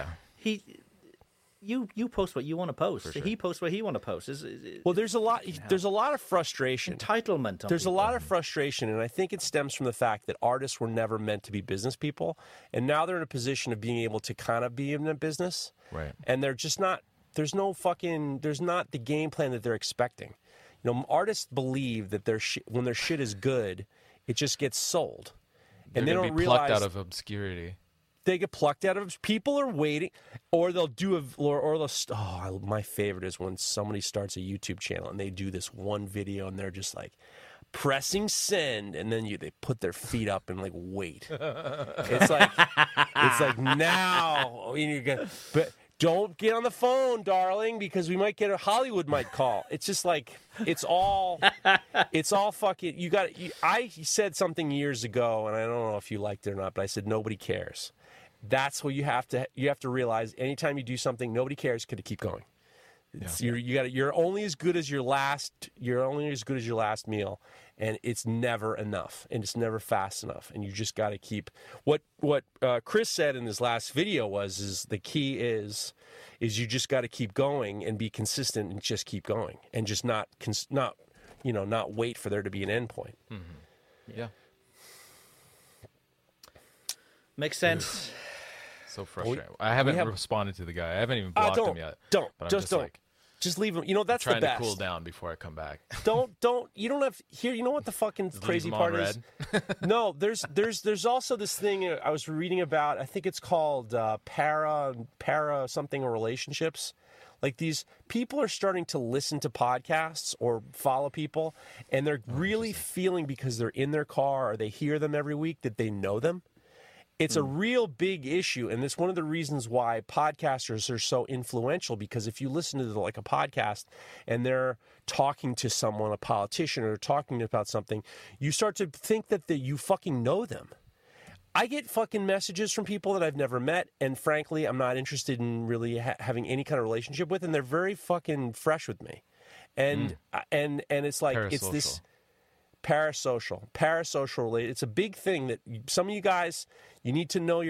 You post what you want to post. Sure. He posts what he want to post. Well, there's a lot of frustration. Entitlement. There's a lot of frustration, and I think it stems from the fact that artists were never meant to be business people, and now they're in a position of being able to kind of be in a business. Right. And they're just not. There's not the game plan that they're expecting. Artists believe that when their shit is good, it just gets sold, and they don't realize plucked out of obscurity. They get plucked out of. People are waiting, or they'll do my favorite is when somebody starts a YouTube channel and they do this one video and they're just like pressing send, and then they put their feet up and like wait. It's like now but don't get on the phone, darling, because we might get Hollywood might call. It's just like it's all fucking. I said something years ago, and I don't know if you liked it or not, but I said nobody cares. That's what you have to realize. Anytime you do something, nobody cares. Could it keep going? You're only as good as your last. You're only as good as your last meal, and it's never enough, and it's never fast enough. And you just got to keep. What Chris said in his last video is the key is you just got to keep going and be consistent and just keep going and just not wait for there to be an end point. Mm-hmm. Yeah. Makes sense. So frustrating. I haven't responded to the guy. I haven't even blocked him yet. Don't. But Just don't. Just leave him. That's the best. Trying to cool down before I come back. Don't. You don't have here. You know what the fucking crazy part is? No. There's also this thing I was reading about. I think it's called para something or relationships. Like these people are starting to listen to podcasts or follow people, and they're really feeling because they're in their car or they hear them every week that they know them. It's a real big issue, and it's one of the reasons why podcasters are so influential, because if you listen to a podcast and they're talking to someone, a politician, or talking about something, you start to think that you fucking know them. I get fucking messages from people that I've never met, and frankly, I'm not interested in really having any kind of relationship with, and they're very fucking fresh with me. And it's like, it's this... Parasocial related. It's a big thing that some of you guys, you need to know your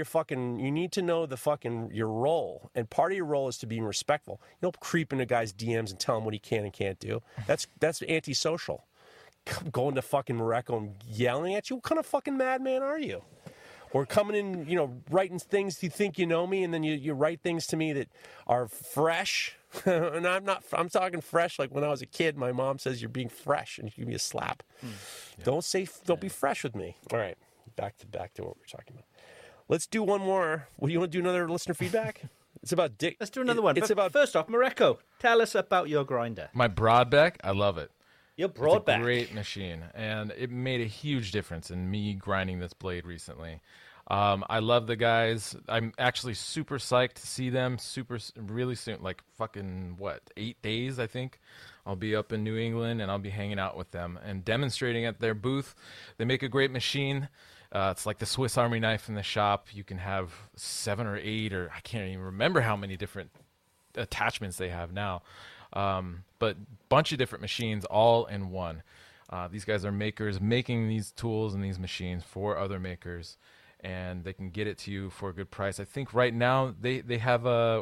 role. And part of your role is to be respectful. You don't creep into guys' DMs and tell him what he can and can't do. That's antisocial. Going to fucking Mareko and yelling at you. What kind of fucking madman are you? Or coming in, writing things you think you know me, and then you write things to me that are fresh. And I'm talking fresh like when I was a kid. My mom says you're being fresh, and you give me a slap. Yeah. Don't be fresh with me. All right, back to what we were talking about. Let's do one more. What do you want to do? Another listener feedback? It's about Dick. Let's do another one. First off, Mareko, tell us about your grinder. My Broadbeck, I love it. Your Broadbeck. It's a great machine, and it made a huge difference in me grinding this blade recently. I love the guys. I'm actually super psyched to see them really soon, like fucking 8 days, I think. I'll be up in New England, and I'll be hanging out with them and demonstrating at their booth. They make a great machine. It's like the Swiss Army knife in the shop. You can have 7 or 8, or I can't even remember how many different attachments they have now. But bunch of different machines all in one. These guys are makers making these tools and these machines for other makers, and they can get it to you for a good price. I think right now they have a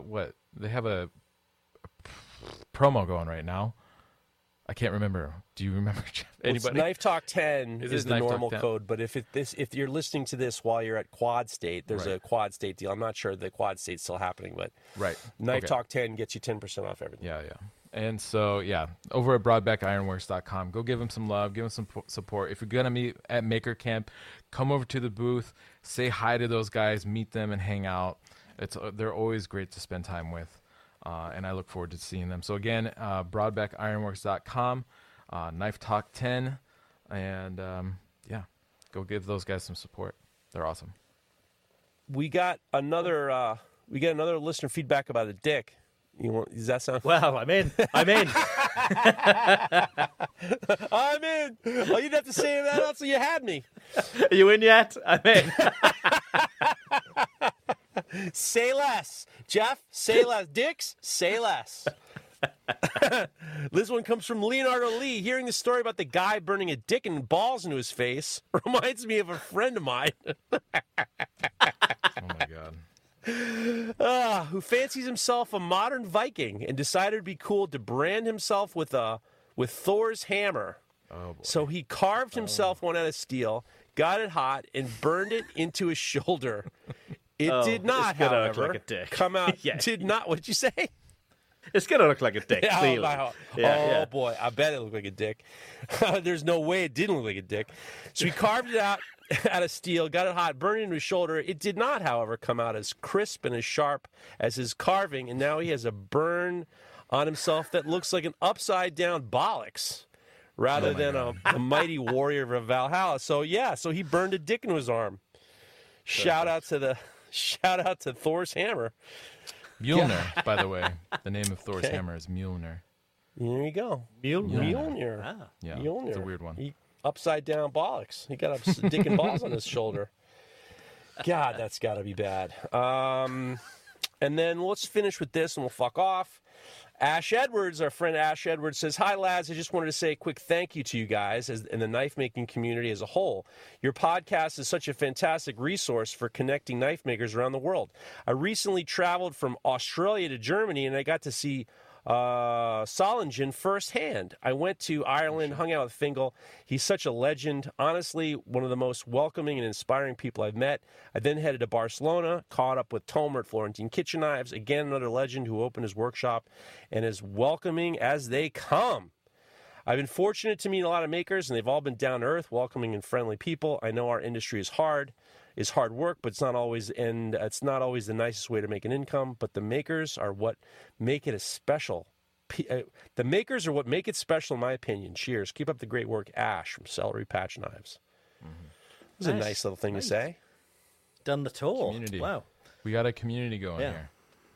promo going right now. I can't remember. Do you remember, Jeff? Anybody? Knife Talk 10 is the normal 10? code, but if you're listening to this while you're at Quad State, there's a Quad State deal. I'm not sure the Quad State's still happening, but Knife Talk 10 gets you 10% off everything. Yeah. And so, over at BroadbackIronworks.com, go give them some love, give them some support. If you're going to meet at Maker Camp, come over to the booth, say hi to those guys, meet them, and hang out. They're always great to spend time with, and I look forward to seeing them. So, again, BroadbackIronworks.com, Knife Talk 10, and, go give those guys some support. They're awesome. We got another listener feedback about a dick. Does that sound? Well, I'm in. I'm in. I'm in. Oh, you didn't have to say that else, so you had me. Are you in yet? I'm in. Say less. Jeff, say less. Dicks, say less. This one comes from Leonardo Lee. Hearing the story about the guy burning a dick and balls into his face reminds me of a friend of mine. Oh, my God. Who fancies himself a modern Viking and decided it'd be cool to brand himself with Thor's hammer. Oh, boy. So he carved himself one out of steel, got it hot, and burned it into his shoulder. It did not, however, look like a dick. come out. Yeah. Did not. What did you say? It's going to look like a dick, Yeah, clearly. oh, boy. I bet it looked like a dick. There's no way it didn't look like a dick. So he carved it out of steel, got it hot, burned it into his shoulder. It did not, however, come out as crisp and as sharp as his carving, and now he has a burn on himself that looks like an upside-down bollocks rather than a mighty warrior of Valhalla. So, so he burned a dick into his arm. Shout out to Thor's hammer. Mjolnir, by the way. The name of Thor's hammer is Mjolnir. There you go. Mjolnir. Ah. Yeah, Mjolnir. it's a weird one. Upside down bollocks. He got a dick and balls on his shoulder. God, that's got to be bad. And then let's finish with this and we'll fuck off. Ash Edwards, our friend Ash Edwards, says, "Hi, lads. I just wanted to say a quick thank you to you guys and the knife-making community as a whole. Your podcast is such a fantastic resource for connecting knife makers around the world. I recently traveled from Australia to Germany, and I got to see Solingen firsthand. I went to Ireland, hung out with Fingal. He's such a legend. Honestly, one of the most welcoming and inspiring people I've met. I then headed to Barcelona, caught up with Tomer at Florentine Kitchen Knives, again another legend who opened his workshop and as welcoming as they come. I've been fortunate to meet a lot of makers, and they've all been down to earth, welcoming and friendly people. I know our industry is hard work, but it's not always the nicest way to make an income. But the makers are what make it a special. The makers are what make it special, in my opinion. Cheers. Keep up the great work, Ash from Celery Patch Knives. Mm-hmm. It was a nice little thing to say. Done the tour. Community. Wow. We got a community going here.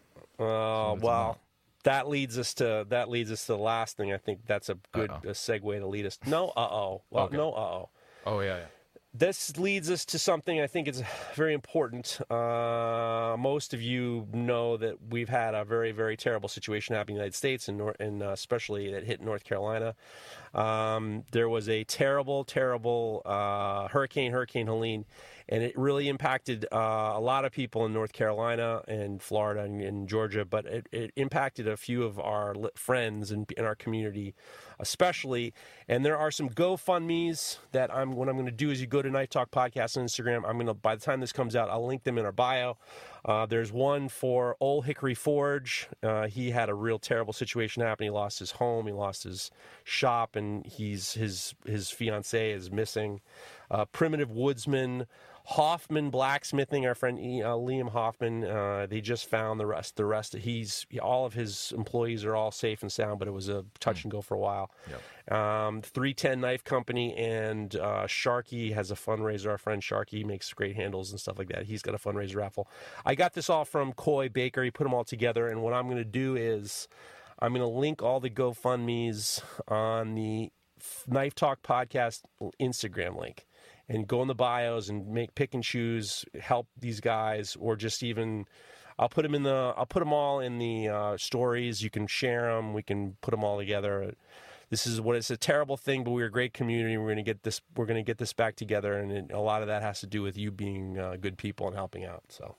Well, that leads us to the last thing. I think that's a good segue to lead us. No, Okay. No, Oh, yeah. This leads us to something I think is very important. Most of you know that we've had a very, very terrible situation happen in the United States, and especially that hit North Carolina. There was a terrible, terrible Hurricane Helene, and it really impacted a lot of people in North Carolina and Florida and Georgia, but it impacted a few of our friends in our community especially. And there are some GoFundMes that what I'm going to do is you go to Knife Talk Podcast on Instagram. By the time this comes out, I'll link them in our bio. There's one for Old Hickory Forge. He had a real terrible situation happen. He lost his home, he lost his shop, and his fiancée is missing. Primitive Woodsman, Hoffman Blacksmithing, our friend Liam Hoffman. They just found the rest. All of his employees are all safe and sound, but it was a touch and go for a while. Yep. 310 Knife Company and Sharky has a fundraiser. Our friend Sharky makes great handles and stuff like that. He's got a fundraiser raffle. I got this all from Coy Baker. He put them all together, and what I'm going to do is I'm going to link all the GoFundMes on the Knife Talk Podcast Instagram link. And go in the bios and pick and choose, help these guys, or just even I'll put them all in the stories. You can share them. We can put them all together. This is what it's a terrible thing, but we're a great community. We're going to get this back together, and a lot of that has to do with you being good people and helping out. So,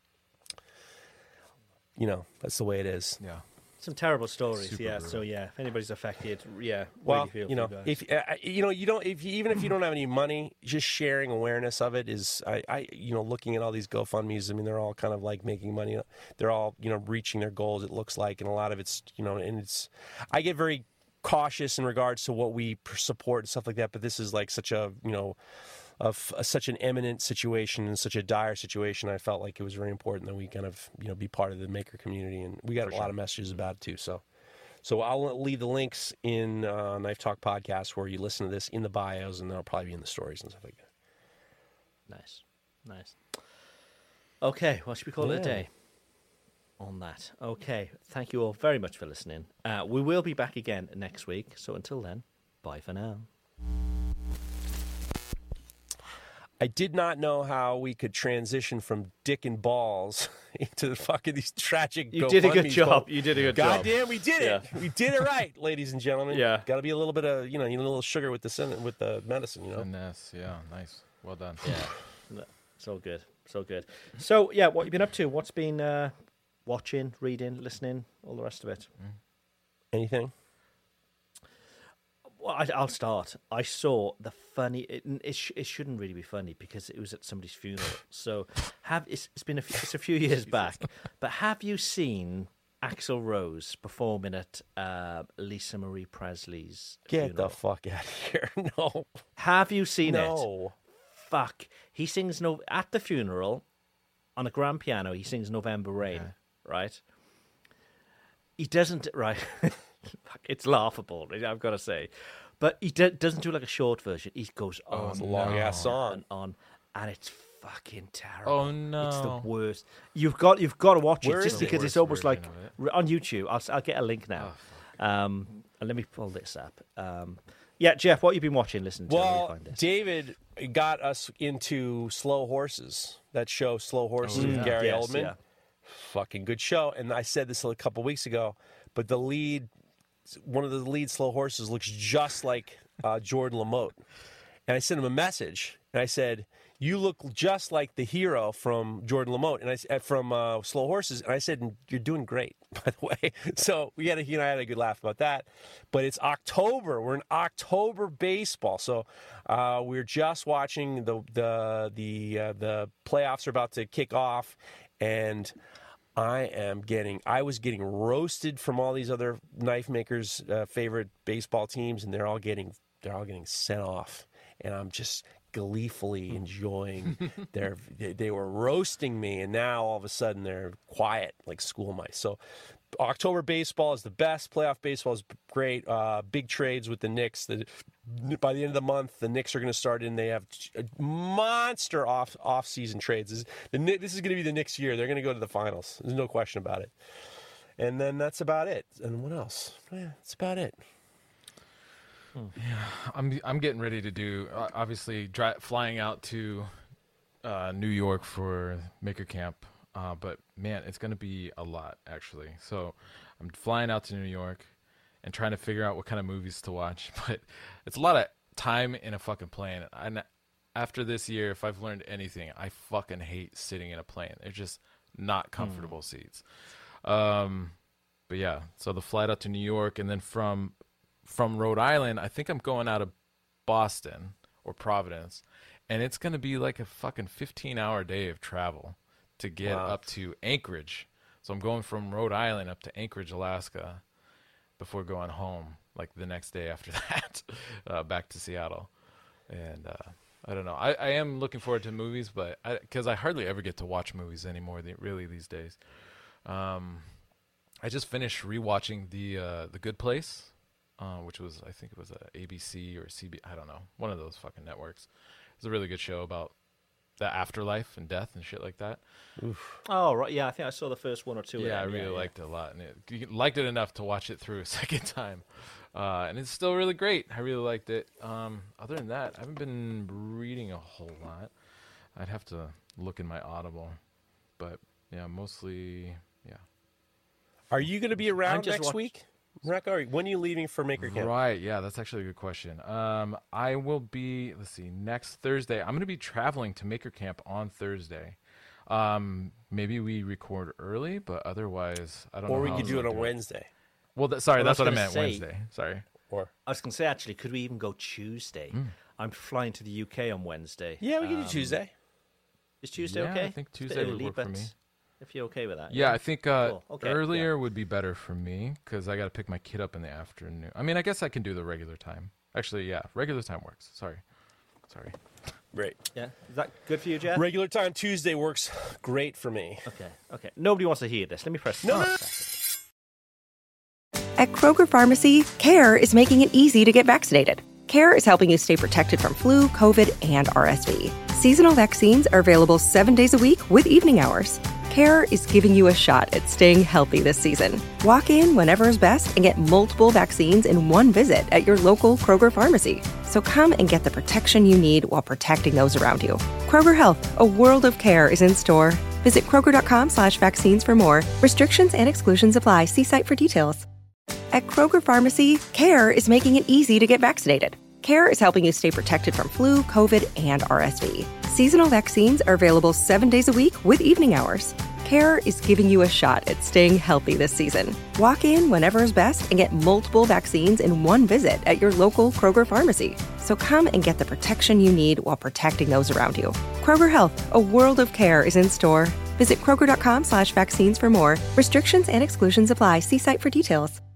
that's the way it is. Yeah. Some terrible stories, Super yeah. brutal. So yeah, if anybody's affected, yeah. Well, really feel for you guys. if even if you don't have any money, just sharing awareness of it is, looking at all these GoFundMe's. I mean, they're all kind of like making money. They're all reaching their goals. It looks like, and a lot of it's and it's. I get very cautious in regards to what we support and stuff like that. But this is like such a such an imminent situation and such a dire situation. I felt like it was very important that we kind of be part of the maker community, and we got a lot of messages about it too. So I'll leave the links in Knife Talk podcast where you listen to this in the bios, and they'll probably be in the stories and stuff like that. Nice. Okay, well, should we call it a day on that? Okay, thank you all very much for listening. We will be back again next week. So until then, bye for now. I did not know how we could transition from dick and balls into fucking these tragic. You did a good GoFundMes. job. You did a good job. Goddamn, we did it. We did it right, ladies and gentlemen. Yeah. Got to be a little bit of a little sugar with the medicine. Finesse, yeah, nice. Well done. Yeah, so good, so good. So yeah, what you been up to? What's been watching, reading, listening, all the rest of it? Anything? Well, I'll start. I saw the funny. It shouldn't really be funny because it was at somebody's funeral. So it's a few years back. But have you seen Axl Rose performing at Lisa Marie Presley's Get funeral? the fuck out of here! No. Have you seen it? No. Fuck. He sings at the funeral on a grand piano. He sings November Rain. Okay. Right. He doesn't. Right. It's laughable, I've got to say, but he doesn't do like a short version. He goes on, It's a long ass song. and on, and it's fucking terrible. Oh no, it's the worst. You've got to watch Where it is just it? because it's Worst almost like version on YouTube. I'll get a link now. Oh, And let me pull this up. Yeah, Jeff, what have you been watching, listening to? Let me Well, find this. David got us into Slow Horses. That show, Slow Horses, with Gary Yes, Oldman. yeah. Fucking good show. And I said this a couple weeks ago, but one of the lead Slow Horses looks just like Jordan Lamotte. And I sent him a message, and I said, "You look just like the hero from Jordan Lamotte," and from Slow Horses. And I said, "You're doing great, by the way." So I had a good laugh about that. But it's October. We're in October baseball, so we're just watching the playoffs are about to kick off, and I was getting roasted from all these other knife makers' favorite baseball teams, and they're all getting sent off, and I'm just gleefully enjoying they were roasting me, and now all of a sudden they're quiet like school mice. So October baseball is the best. Playoff baseball is great. Big trades with the Knicks. By the end of the month, the Knicks are going to start in. They have monster off-season trades. This is going to be the Knicks' year. They're going to go to the finals. There's no question about it. And then that's about it. And what else? Yeah, that's about it. Yeah, I'm getting ready to do obviously flying out to New York for Maker Camp. But man, it's going to be a lot actually. So I'm flying out to New York and trying to figure out what kind of movies to watch. But it's a lot of time in a fucking plane. And after this year, if I've learned anything, I fucking hate sitting in a plane. They're just not comfortable seats. But yeah, so the flight out to New York, and then from Rhode Island, I think I'm going out of Boston or Providence, and it's going to be like a fucking 15-hour day of travel to get up to Anchorage. So I'm going from Rhode Island up to Anchorage, Alaska, before going home, like the next day after that, back to Seattle. And I don't know. I am looking forward to movies, but because I hardly ever get to watch movies anymore, really these days. I just finished rewatching The Good Place, which was, I think it was ABC or CB, I don't know, one of those fucking networks. It's a really good show about the afterlife and death and shit like that. Oof. Oh, right. Yeah, I think I saw the first one or two. Yeah, I really liked it a lot. And liked it enough to watch it through a second time. And it's still really great. I really liked it. Other than that, I haven't been reading a whole lot. I'd have to look in my Audible. But Yeah, mostly. Yeah. Are you going to be around just next week? Marco, when are you leaving for Maker Camp? Right. Yeah, that's actually a good question. I will be. Let's see. Next Thursday, I'm going to be traveling to Maker Camp on Thursday. Maybe we record early, but otherwise, I don't know. Or we could do it on Wednesday. Well, sorry, that's what I meant. Say, Wednesday. Sorry. Or I was going to say, actually, could we even go Tuesday? I'm flying to the UK on Wednesday. yeah, we can do Tuesday. Is Tuesday Yeah, okay? I think It's a bit Tuesday would early, work for but me. If you're okay with that. Yeah, I think Cool. Okay, earlier would be better for me because I got to pick my kid up in the afternoon. I mean, I guess I can do the regular time. Actually, yeah, regular time works. Sorry. Great. Yeah. Is that good for you, Jeff? Regular time Tuesday works great for me. Okay. Nobody wants to hear this. Let me press start. a second. At Kroger Pharmacy, CARE is making it easy to get vaccinated. CARE is helping you stay protected from flu, COVID, and RSV. Seasonal vaccines are available 7 days a week with evening hours. CARE is giving you a shot at staying healthy this season. Walk in whenever is best and get multiple vaccines in one visit at your local Kroger Pharmacy. So come and get the protection you need while protecting those around you. Kroger Health, a world of care is in store. Visit Kroger.com/vaccines for more. Restrictions and exclusions apply. See site for details. At Kroger Pharmacy, CARE is making it easy to get vaccinated. CARE is helping you stay protected from flu, COVID, and RSV. Seasonal vaccines are available 7 days a week with evening hours. CARE is giving you a shot at staying healthy this season. Walk in whenever is best and get multiple vaccines in one visit at your local Kroger Pharmacy. So come and get the protection you need while protecting those around you. Kroger Health, a world of care is in store. Visit Kroger.com/vaccines for more. Restrictions and exclusions apply. See site for details.